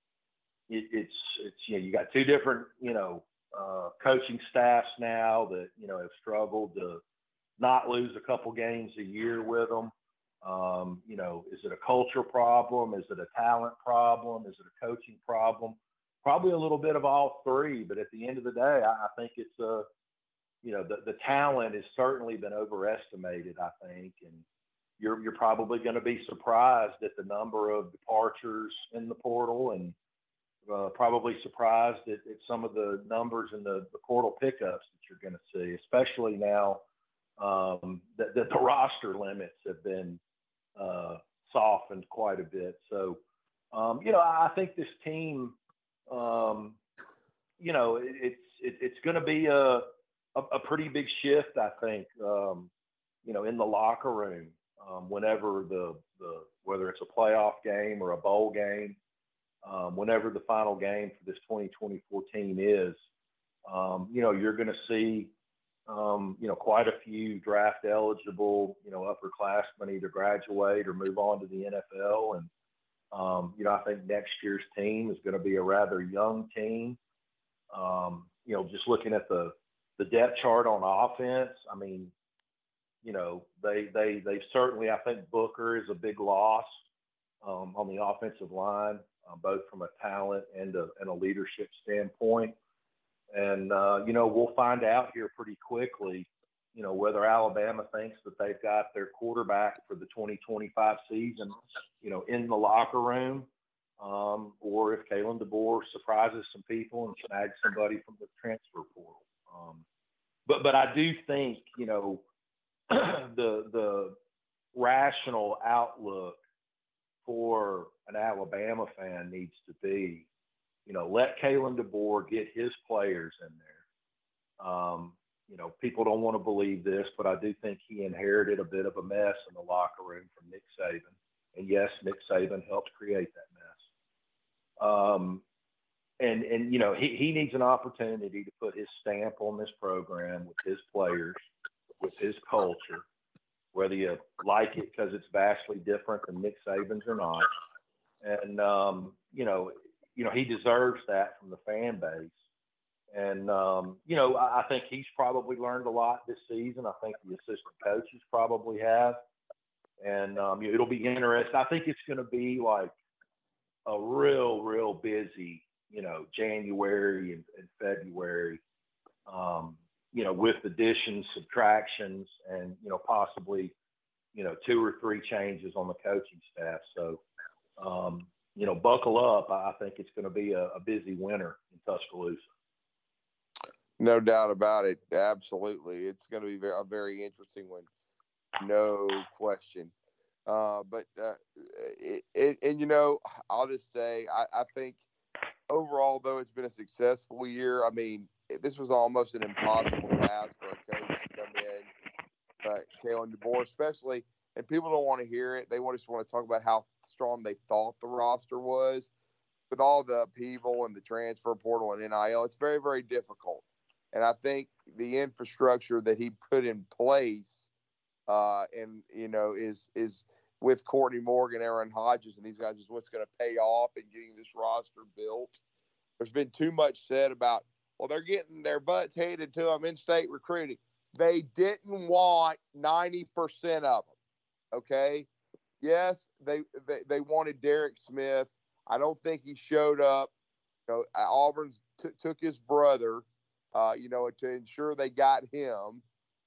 It, it's, it's, you know, you got two different, you know, uh, coaching staffs now that, you know, have struggled to not lose a couple games a year with them. Um, you know, is it a culture problem? Is it a talent problem? Is it a coaching problem? Probably a little bit of all three, but at the end of the day, I, I think it's a, you know, the, the talent has certainly been overestimated, I think. And you're, you're probably going to be surprised at the number of departures in the portal, and Uh, probably surprised at, at some of the numbers in the, the portal pickups that you're going to see, especially now um, that, that the roster limits have been uh, softened quite a bit. So, um, you know, I think this team, um, you know, it, it's it, it's going to be a, a a pretty big shift, I think, um, you know, in the locker room um, whenever the the whether it's a playoff game or a bowl game. Um, whenever the final game for this twenty twenty-four team is, um, you know, you're going to see, um, you know, quite a few draft eligible, you know, upperclassmen either graduate or move on to the N F L. And, um, you know, I think next year's team is going to be a rather young team. Um, you know, just looking at the, the depth chart on offense, I mean, you know, they, they, they certainly, I think Booker is a big loss um, on the offensive line. Uh, both from a talent and a, and a leadership standpoint. And, uh, you know, we'll find out here pretty quickly, you know, whether Alabama thinks that they've got their quarterback for the twenty twenty-five season, you know, in the locker room, um, or if Kalen DeBoer surprises some people and snags somebody from the transfer portal. Um, but, but I do think, you know, the, the rational outlook for an Alabama fan needs to be, you know, let Kalen DeBoer get his players in there. Um, you know, people don't want to believe this, but I do think he inherited a bit of a mess in the locker room from Nick Saban. And yes, Nick Saban helped create that mess. Um, and, and, you know, he, he needs an opportunity to put his stamp on this program with his players, with his culture, whether you like it because it's vastly different than Nick Saban's or not. And, um, you know, you know, he deserves that from the fan base. And, um, you know, I, I think he's probably learned a lot this season. I think the assistant coaches probably have. And um, you know, it'll be interesting. I think it's going to be like a real, real busy, you know, January and, and February, um, you know, with additions, subtractions, and, you know, possibly, you know, two or three changes on the coaching staff. So, um, you know, buckle up. I think it's going to be a, a busy winter in Tuscaloosa. No doubt about it. Absolutely. It's going to be a very interesting one. No question. Uh, but, uh, it, it, and, you know, I'll just say, I, I think overall, though, it's been a successful year. I mean, this was almost an impossible task for a coach to come in, uh, Kalen DeBoer, especially, and people don't want to hear it. They just want to talk about how strong they thought the roster was. With all the upheaval and the transfer portal and N I L, it's very, very difficult. And I think the infrastructure that he put in place, uh, and you know, is is with Courtney Morgan, Aaron Hodges, and these guys is what's going to pay off in getting this roster built. There's been too much said about, well, they're getting their butts handed to them in state recruiting. They didn't want ninety percent of them. Okay, yes, they they, they wanted Derek Smith. I don't think he showed up. You know, Auburn t- took his brother. Uh, you know, to ensure they got him,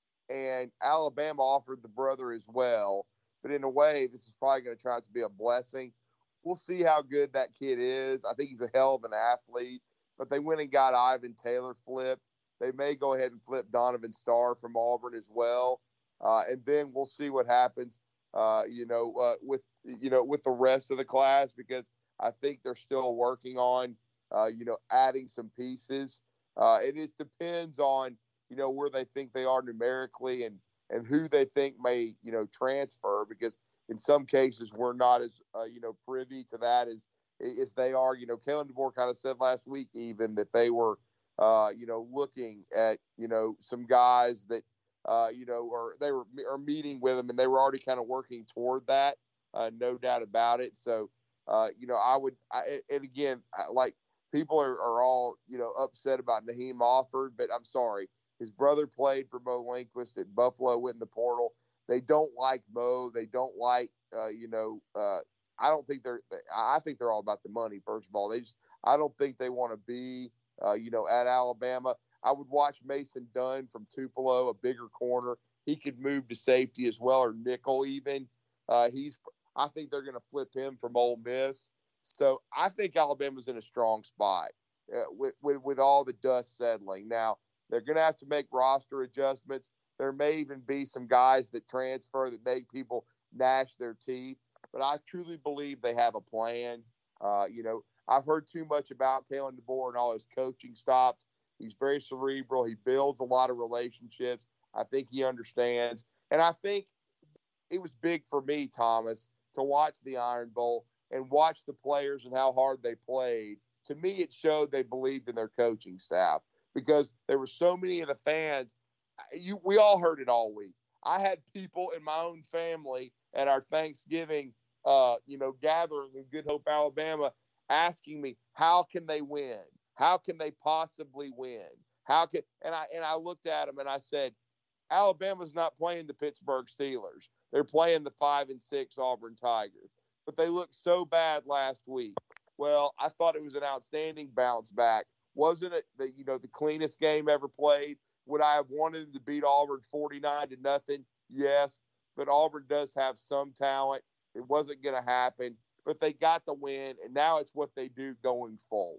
and Alabama offered the brother as well. But in a way, this is probably going to turn out to be a blessing. We'll see how good that kid is. I think he's a hell of an athlete. But they went and got Ivan Taylor flipped. They may go ahead and flip Donovan Starr from Auburn as well, uh, and then we'll see what happens. Uh, you know, uh, with you know with the rest of the class, because I think they're still working on uh, you know adding some pieces. Uh, it just depends on, you know, where they think they are numerically and, and who they think may, you know, transfer, because in some cases we're not as, uh, you know, privy to that as, as they are. You know, Kalen DeBoer kind of said last week even that they were, uh, you know, looking at, you know, some guys that, uh, you know, or they were are meeting with them and they were already kind of working toward that, uh, no doubt about it. So, uh, you know, I would, I, and again, I, like, people are, are all, you know, upset about Naheem Offord, but I'm sorry. His brother played for Mo Lindquist at Buffalo, went in the portal. They don't like Mo. They don't like, uh, you know, uh, I don't think they're, I think they're all about the money, first of all. They just, I don't think they want to be, uh, you know, at Alabama. I would watch Mason Dunn from Tupelo, a bigger corner. He could move to safety as well, or nickel even. Uh, he's, I think they're going to flip him from Ole Miss. So I think Alabama's in a strong spot uh, with, with with all the dust settling. Now, they're going to have to make roster adjustments. There may even be some guys that transfer that make people gnash their teeth. But I truly believe they have a plan. Uh, you know, I've heard too much about Kalen DeBoer and all his coaching stops. He's very cerebral. He builds a lot of relationships. I think he understands. And I think it was big for me, Thomas, to watch the Iron Bowl and watch the players and how hard they played. To me, it showed they believed in their coaching staff, because there were so many of the fans. You, we all heard it all week. I had people in my own family at our Thanksgiving, uh, you know, gathering in Good Hope, Alabama, asking me, how can they win? How can they possibly win? How can, and I, and I looked at them and I said, Alabama's not playing the Pittsburgh Steelers. They're playing the five and six Auburn Tigers. But they looked so bad last week. Well, I thought it was an outstanding bounce back. Wasn't it the, you know, the cleanest game ever played? Would I have wanted to beat Auburn forty-nine to nothing? Yes. But Auburn does have some talent. It wasn't going to happen. But they got the win, and now it's what they do going forward.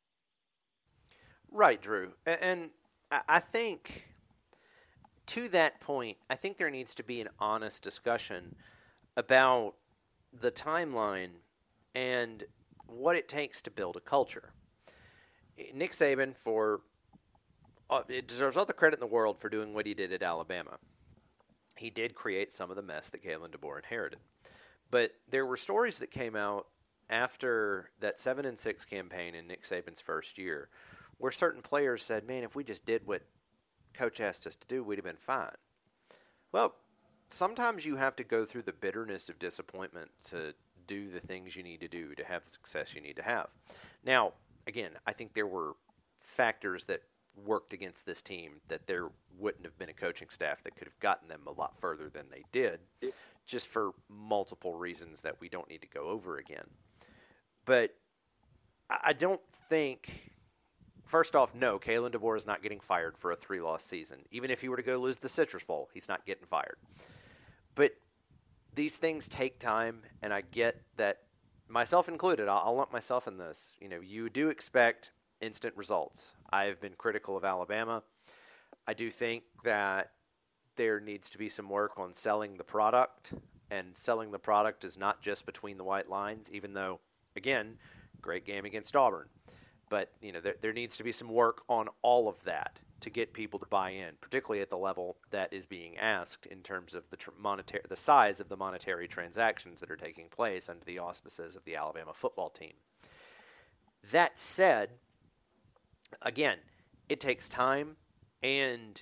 Right, Drew. And I think to that point, I think there needs to be an honest discussion about the timeline and what it takes to build a culture. Nick Saban, for uh, it deserves all the credit in the world for doing what he did at Alabama. He did create some of the mess that Kalen DeBoer inherited. But there were stories that came out after that seven and six campaign in Nick Saban's first year where certain players said, man, if we just did what Coach asked us to do, we'd have been fine. Well, sometimes you have to go through the bitterness of disappointment to do the things you need to do to have the success you need to have. Now, again, I think there were factors that worked against this team, that there wouldn't have been a coaching staff that could have gotten them a lot further than they did, just for multiple reasons that we don't need to go over again. But I don't think, first off, no, Kalen DeBoer is not getting fired for a three-loss season. Even if he were to go lose the Citrus Bowl, he's not getting fired. But these things take time, and I get that myself included, I'll, I'll lump myself in this. You know, you do expect instant results. I've been critical of Alabama. I do think that there needs to be some work on selling the product, and selling the product is not just between the white lines, even though, again, great game against Auburn. But, you know, there, there needs to be some work on all of that to get people to buy in, particularly at the level that is being asked in terms of the tr- monetary, the size of the monetary transactions that are taking place under the auspices of the Alabama football team. That said, again, it takes time, and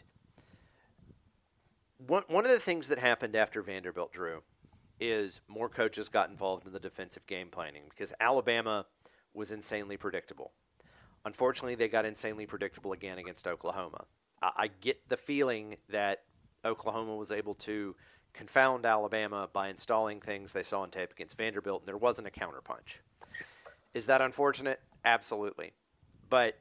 one one of the things that happened after Vanderbilt drew is more coaches got involved in the defensive game planning because Alabama was insanely predictable. Unfortunately, they got insanely predictable again against Oklahoma. I, I get the feeling that Oklahoma was able to confound Alabama by installing things they saw on tape against Vanderbilt, and there wasn't a counterpunch. Is that unfortunate? Absolutely. But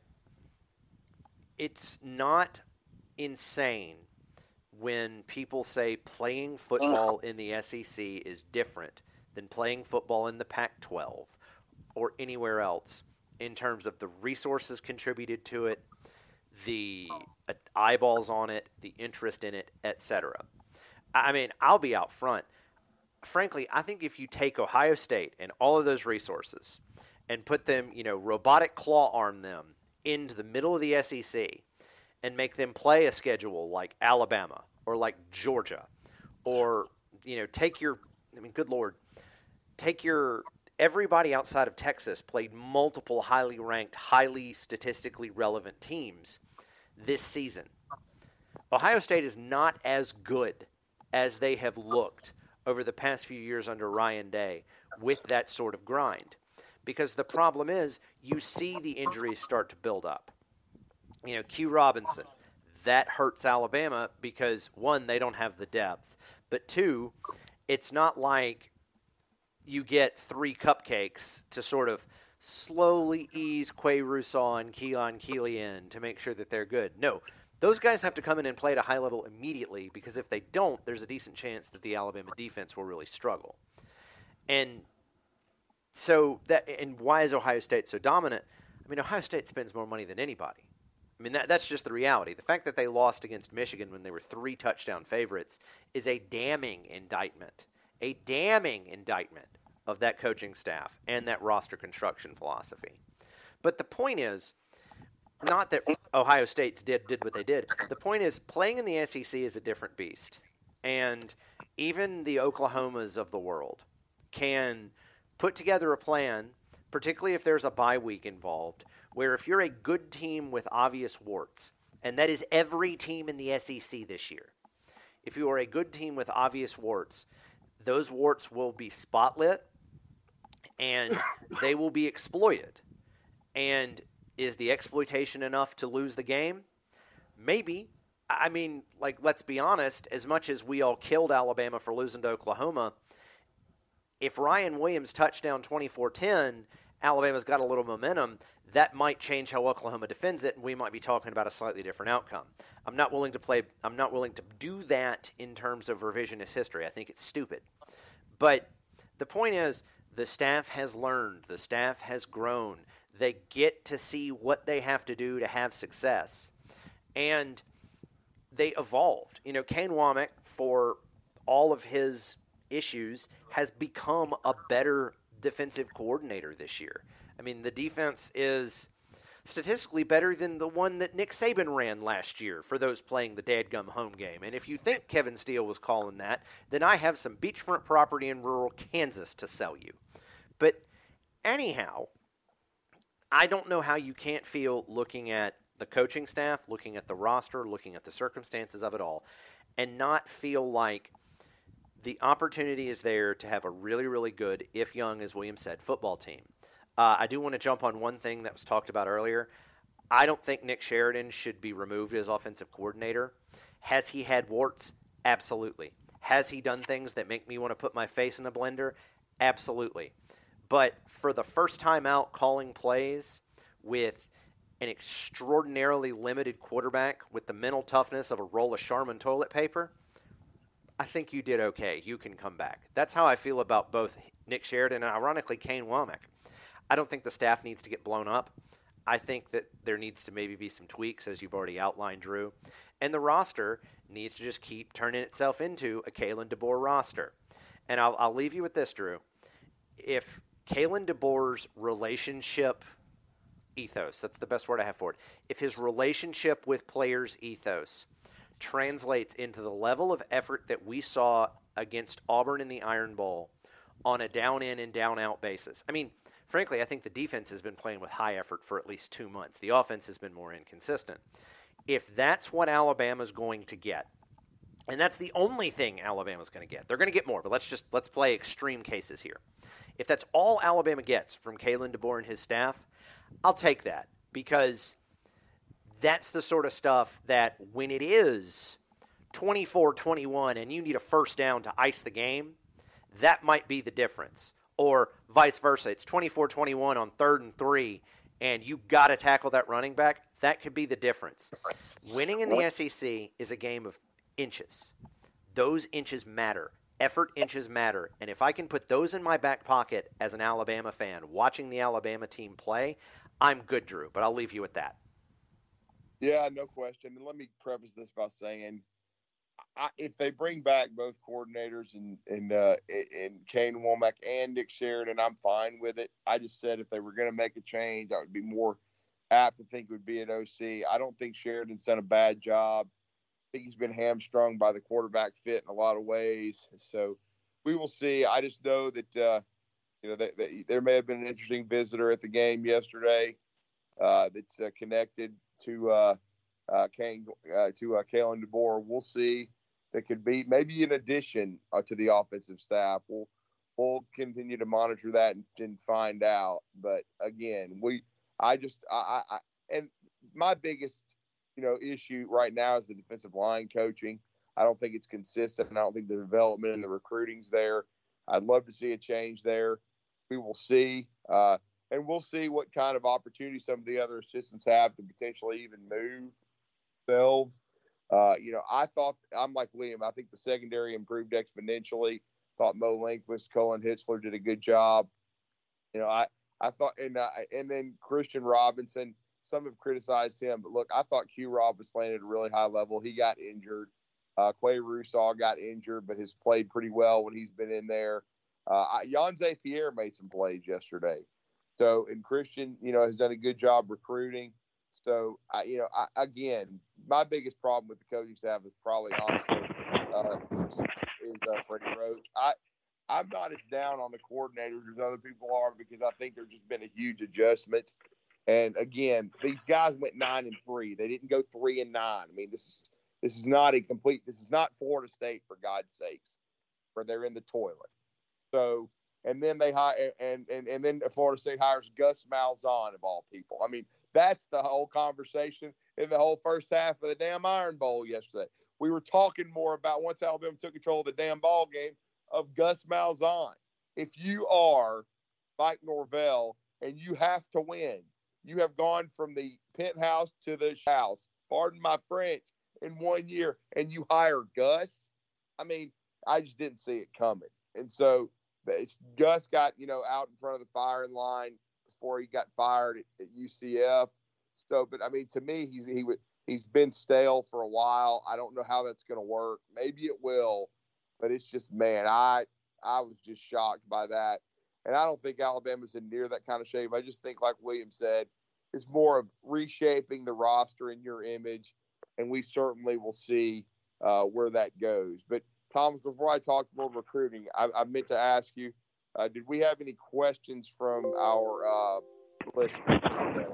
it's not insane when people say playing football in the S E C is different than playing football in the Pac twelve or anywhere else in terms of the resources contributed to it, the eyeballs on it, the interest in it, et cetera. I mean, I'll be out front. Frankly, I think if you take Ohio State and all of those resources and put them, you know, robotic claw arm them into the middle of the S E C and make them play a schedule like Alabama or like Georgia, or, you know, take your, I mean, good Lord, take your, everybody outside of Texas played multiple highly ranked, highly statistically relevant teams this season. Ohio State is not as good as they have looked over the past few years under Ryan Day with that sort of grind. Because the problem is you see the injuries start to build up. You know, Q Robinson, that hurts Alabama because, one, they don't have the depth. But, two, it's not like you get three cupcakes to sort of slowly ease Quay Rousseau and Keelan Keeley in to make sure that they're good. No, those guys have to come in and play at a high level immediately, because if they don't, there's a decent chance that the Alabama defense will really struggle. And so that, and why is Ohio State so dominant? I mean, Ohio State spends more money than anybody. I mean, that, that's just the reality. The fact that they lost against Michigan when they were three touchdown favorites is a damning indictment, a damning indictment of that coaching staff and that roster construction philosophy. But the point is, not that Ohio State did, did what they did. The point is, playing in the S E C is a different beast. And even the Oklahomas of the world can put together a plan, particularly if there's a bye week involved, where if you're a good team with obvious warts, and that is every team in the S E C this year, if you are a good team with obvious warts, those warts will be spotlit and they will be exploited. And is the exploitation enough to lose the game? Maybe. I mean, like, let's be honest, as much as we all killed Alabama for losing to Oklahoma, if Ryan Williams touchdown twenty-four ten, Alabama's got a little momentum, that might change how Oklahoma defends it, and we might be talking about a slightly different outcome. I'm not willing to play I'm not willing to do that in terms of revisionist history. I think it's stupid. But the point is, the staff has learned, the staff has grown. They get to see what they have to do to have success. And they evolved. You know, Kane Womack, for all of his issues, has become a better defensive coordinator this year. I mean, the defense is statistically better than the one that Nick Saban ran last year for those playing the dadgum home game. And if you think Kevin Steele was calling that, then I have some beachfront property in rural Kansas to sell you. But anyhow, I don't know how you can't feel, looking at the coaching staff, looking at the roster, looking at the circumstances of it all, and not feel like the opportunity is there to have a really, really good, if young, as William said, football team. Uh, I do want to jump on one thing that was talked about earlier. I don't think Nick Sheridan should be removed as offensive coordinator. Has he had warts? Absolutely. Has he done things that make me want to put my face in a blender? Absolutely. But for the first time out calling plays with an extraordinarily limited quarterback with the mental toughness of a roll of Charmin toilet paper, I think you did okay. You can come back. That's how I feel about both Nick Sheridan and, ironically, Kane Womack. I don't think the staff needs to get blown up. I think that there needs to maybe be some tweaks, as you've already outlined, Drew. And the roster needs to just keep turning itself into a Kalen DeBoer roster. And I'll, I'll leave you with this, Drew. If Kalen DeBoer's relationship ethos, that's the best word I have for it, if his relationship with players ethos translates into the level of effort that we saw against Auburn in the Iron Bowl on a down-in and down-out basis. I mean, frankly, I think the defense has been playing with high effort for at least two months. The offense has been more inconsistent. If that's what Alabama's going to get, and that's the only thing Alabama's going to get, they're going to get more, but let's just let's play extreme cases here. If that's all Alabama gets from Kalen DeBoer and his staff, I'll take that, because that's the sort of stuff that when it is twenty-four twenty-one and you need a first down to ice the game, that might be the difference. Or vice versa. It's twenty-four twenty-one on third and three, and you got to tackle that running back. That could be the difference. Winning in the S E C is a game of inches. Those inches matter. Effort inches matter. And if I can put those in my back pocket as an Alabama fan watching the Alabama team play, I'm good, Drew. But I'll leave you with that. Yeah, no question. And let me preface this by saying, I, if they bring back both coordinators and and uh, and Kane Womack and Nick Sheridan, I'm fine with it. I just said if they were going to make a change, I would be more apt to think it would be an O C. I don't think Sheridan's done a bad job. I think he's been hamstrung by the quarterback fit in a lot of ways. So we will see. I just know that uh, you know that, that there may have been an interesting visitor at the game yesterday uh, that's uh, connected to uh, uh, Kane uh, to uh, Kalen DeBoer. We'll see. That could be maybe in addition uh, to the offensive staff. We'll we'll continue to monitor that and, and find out. But again, we I just I, I and my biggest you know issue right now is the defensive line coaching. I don't think it's consistent. I don't think the development and the recruiting's there. I'd love to see a change there. We will see, uh, and we'll see what kind of opportunity some of the other assistants have to potentially even move themselves. Uh, you know, I thought I'm like William. I think the secondary improved exponentially. Thought Mo Linquist, Colin Hitzler did a good job. You know, I I thought, and uh, and then Christian Robinson. Some have criticized him, but look, I thought Q Rob was playing at a really high level. He got injured. Uh, Quay Russaw got injured, but has played pretty well when he's been in there. Uh, Yanze Pierre made some plays yesterday. So, and Christian, you know, has done a good job recruiting. So, I, you know, I, again, my biggest problem with the coaching staff is probably honestly uh, is, is uh, Freddie Roach. I, I'm not as down on the coordinators as other people are because I think there's just been a huge adjustment. And again, these guys went nine and three. They didn't go three and nine. I mean, this is this is not a complete. This is not Florida State, for God's sakes, where they're in the toilet. So, and then they hire and and and then Florida State hires Gus Malzahn of all people. I mean. That's the whole conversation in the whole first half of the damn Iron Bowl yesterday. We were talking more about once Alabama took control of the damn ball game of Gus Malzahn. If you are Mike Norvell and you have to win, you have gone from the penthouse to the house, pardon my French, in one year, and you hire Gus. I mean, I just didn't see it coming. And so Gus got, you know, out in front of the firing line before he got fired at, at U C F. So, but I mean, to me, he's he would he's been stale for a while. I don't know how that's going to work. Maybe it will, but it's just, man, I I was just shocked by that, and I don't think Alabama's in near that kind of shape. I just think, like William said, it's more of reshaping the roster in your image, and we certainly will see uh, where that goes. But Thomas, before I talk more recruiting, I, I meant to ask you. Uh, did we have any questions from our uh, listeners?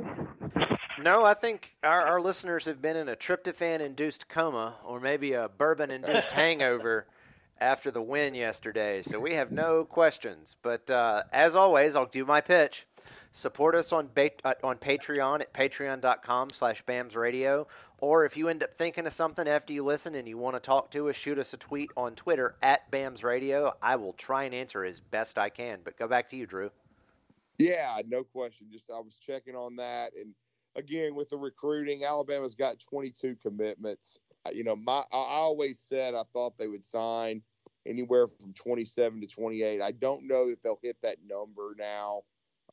No, I think our, our listeners have been in a tryptophan-induced coma or maybe a bourbon-induced hangover after the win yesterday. So we have no questions. But uh, as always, I'll do my pitch. Support us on ba- uh, on Patreon at patreon.com slash BAMS Radio. Or if you end up thinking of something after you listen and you want to talk to us, shoot us a tweet on Twitter at BAMS Radio. I will try and answer as best I can. But go back to you, Drew. Yeah, no question. Just I was checking on that. And, again, with the recruiting, Alabama's got twenty-two commitments. you know, my I always said I thought they would sign anywhere from twenty-seven to twenty-eight. I don't know that they'll hit that number now.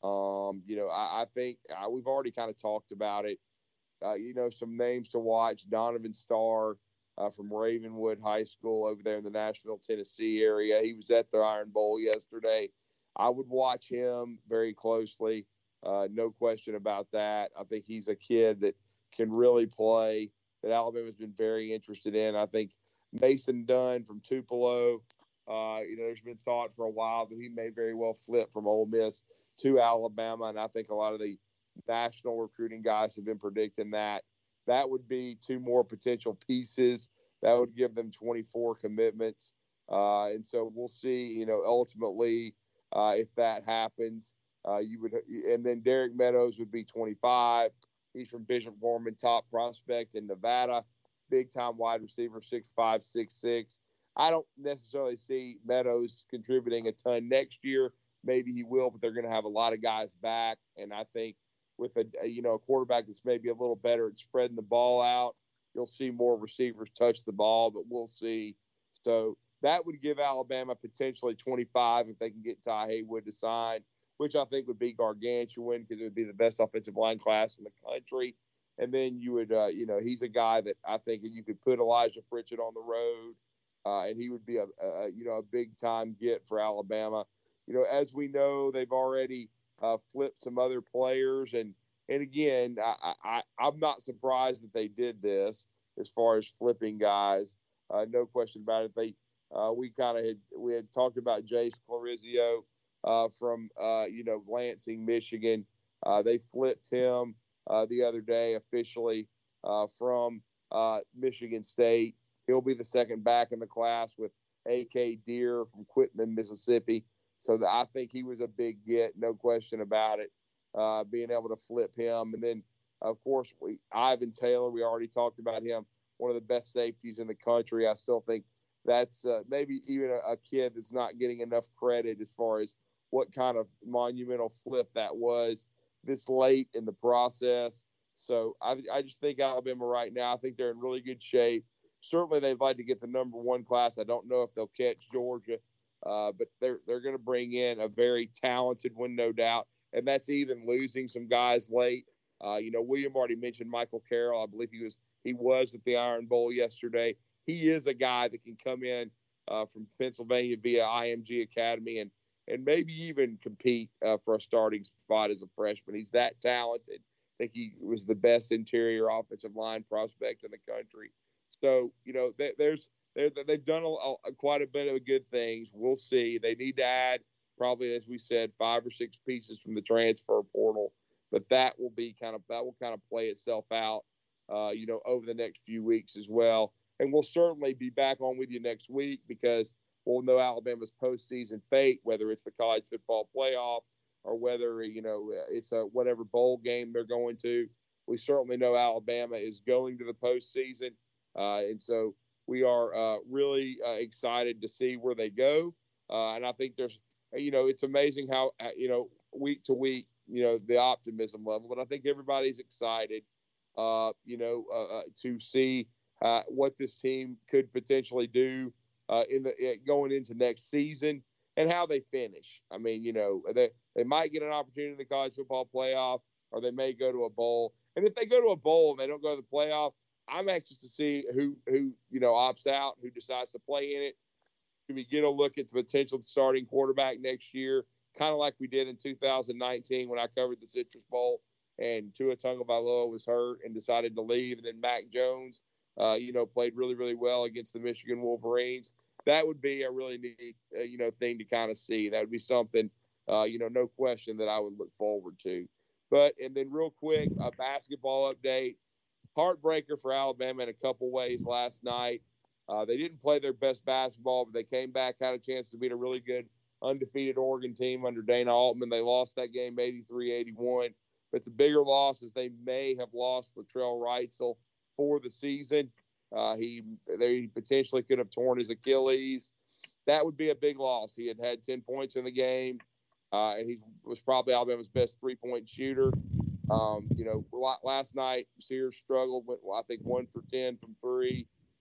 Um, you know, I, I think uh, we've already kind of talked about it. Uh, you know, some names to watch: Donovan Starr uh, from Ravenwood High School over there in the Nashville, Tennessee area. He was at the Iron Bowl yesterday. I would watch him very closely. Uh, no question about that. I think he's a kid that can really play, that Alabama's been very interested in. I think Mason Dunn from Tupelo, uh, you know, there's been thought for a while that he may very well flip from Ole Miss to Alabama, and I think a lot of the national recruiting guys have been predicting that. That would be two more potential pieces. That would give them twenty-four commitments. Uh, and so we'll see, you know, ultimately uh, if that happens. Uh, you would, and then Derek Meadows would be twenty-five. He's from Bishop Gorman, top prospect in Nevada, big time wide receiver, six five, six six. I don't necessarily see Meadows contributing a ton next year. Maybe he will, but they're going to have a lot of guys back. And I think with a, a you know a quarterback that's maybe a little better at spreading the ball out, you'll see more receivers touch the ball. But we'll see. So that would give Alabama potentially twenty-five if they can get Ty Haywood to sign, which I think would be gargantuan because it would be the best offensive line class in the country. And then you would, uh, you know, he's a guy that I think you could put Elijah Pritchett on the road, uh, and he would be a, a, you know, a big time get for Alabama. You know, as we know, they've already uh, flipped some other players, and and again, I, I I'm not surprised that they did this as far as flipping guys. Uh, no question about it. They uh, we kind of had we had talked about Jace Clarizio uh, from uh, you know Lansing, Michigan. Uh, they flipped him uh, the other day officially uh, from uh, Michigan State. He'll be the second back in the class with A K Deer from Quitman, Mississippi. So the, I think he was a big get, no question about it, uh, being able to flip him. And then, of course, we, Ivan Taylor, we already talked about him, one of the best safeties in the country. I still think that's uh, maybe even a, a kid that's not getting enough credit as far as what kind of monumental flip that was this late in the process. So I, I just think Alabama right now, I think they're in really good shape. Certainly they'd like to get the number one class. I don't know if they'll catch Georgia. Uh, but they're they're going to bring in a very talented one, no doubt, and that's even losing some guys late. Uh, you know, William already mentioned Michael Carroll. I believe he was he was at the Iron Bowl yesterday. He is a guy that can come in uh, from Pennsylvania via I M G Academy and and maybe even compete uh, for a starting spot as a freshman. He's that talented. I think he was the best interior offensive line prospect in the country. So you know, th- there's. They're, they've done a, a, quite a bit of good things. We'll see. They need to add probably, as we said, five or six pieces from the transfer portal, but that will be kind of that will kind of play itself out, uh, you know, over the next few weeks as well. And we'll certainly be back on with you next week because we'll know Alabama's postseason fate, whether it's the college football playoff or whether you know it's a whatever bowl game they're going to. We certainly know Alabama is going to the postseason, uh, and so. We are uh, really uh, excited to see where they go. Uh, and I think there's, you know, it's amazing how, you know, week to week, you know, the optimism level. But I think everybody's excited, uh, you know, uh, to see uh, what this team could potentially do uh, in the uh, going into next season and how they finish. I mean, you know, they, they might get an opportunity in the college football playoff or they may go to a bowl. And if they go to a bowl and they don't go to the playoff, I'm anxious to see who, who you know, opts out, who decides to play in it. Can we get a look at the potential starting quarterback next year, kind of like we did in two thousand nineteen when I covered the Citrus Bowl and Tua Tagovailoa was hurt and decided to leave, and then Mac Jones, uh, you know, played really, really well against the Michigan Wolverines. That would be a really neat, uh, you know, thing to kind of see. That would be something, uh, you know, no question that I would look forward to. But and then real quick, a basketball update. Heartbreaker for Alabama in a couple ways last night. Uh, they didn't play their best basketball, but they came back, had a chance to beat a really good undefeated Oregon team under Dana Altman. They lost that game eighty-three eighty-one. But the bigger loss is they may have lost Latrell Wrightsell for the season. Uh, he they potentially could have torn his Achilles. That would be a big loss. He had had ten points in the game, uh, and he was probably Alabama's best three-point shooter. Um, you know, last night, Sears struggled, went, well, I think, one for ten from three.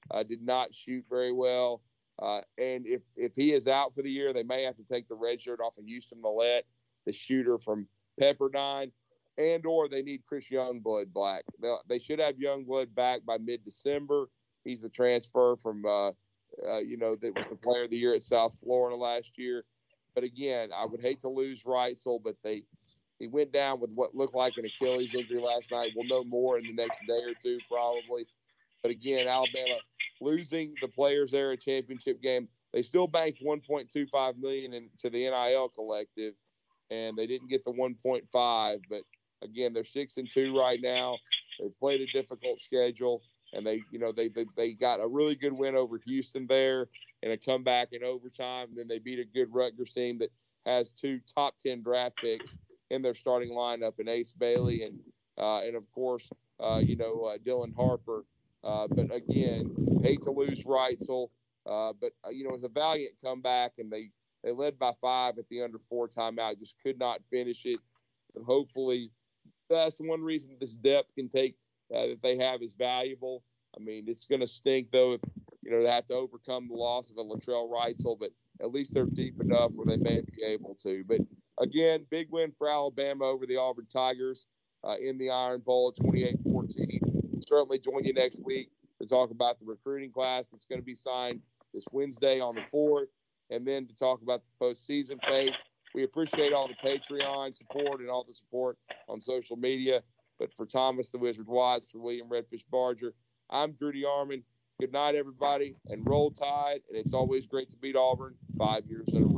uh, did not shoot very well. Uh, and if, if he is out for the year, they may have to take the red shirt off of Houston Millette, the shooter from Pepperdine, and or they need Chris Youngblood back. They, they should have Youngblood back by mid-December. He's the transfer from, uh, uh, you know, that was the player of the year at South Florida last year. But again, I would hate to lose Reitzel, but they he went down with what looked like an Achilles injury last night. We'll know more in the next day or two probably. But again, Alabama losing the Players Era championship game. They still banked one point two five million dollars into the N I L collective, and they didn't get the one point five. But again, they're six and two right now. They played a difficult schedule, and they, you know, they, they they got a really good win over Houston there, and a comeback in overtime. And then they beat a good Rutgers team that has two top ten draft picks in their starting lineup, in Ace Bailey and uh, and of course, uh, you know, uh, Dylan Harper. Uh, but again, hate to lose Reitzel, uh, but uh, you know, it was a valiant comeback, and they they led by five at the under four timeout, just could not finish it. And hopefully, that's one reason this depth can take uh, that they have is valuable. I mean, it's going to stink though if you know they have to overcome the loss of a Latrell Reitzel, but at least they're deep enough where they may be able to. But again, big win for Alabama over the Auburn Tigers uh, in the Iron Bowl, twenty-eight fourteen. Certainly join you next week to talk about the recruiting class that's going to be signed this Wednesday on the fourth, and then to talk about the postseason fate. We appreciate all the Patreon support and all the support on social media. But for Thomas the Wizard Watts, for William Redfish Barger, I'm Drew DeArmond. Good night, everybody, and roll tide. And it's always great to beat Auburn five years in a row.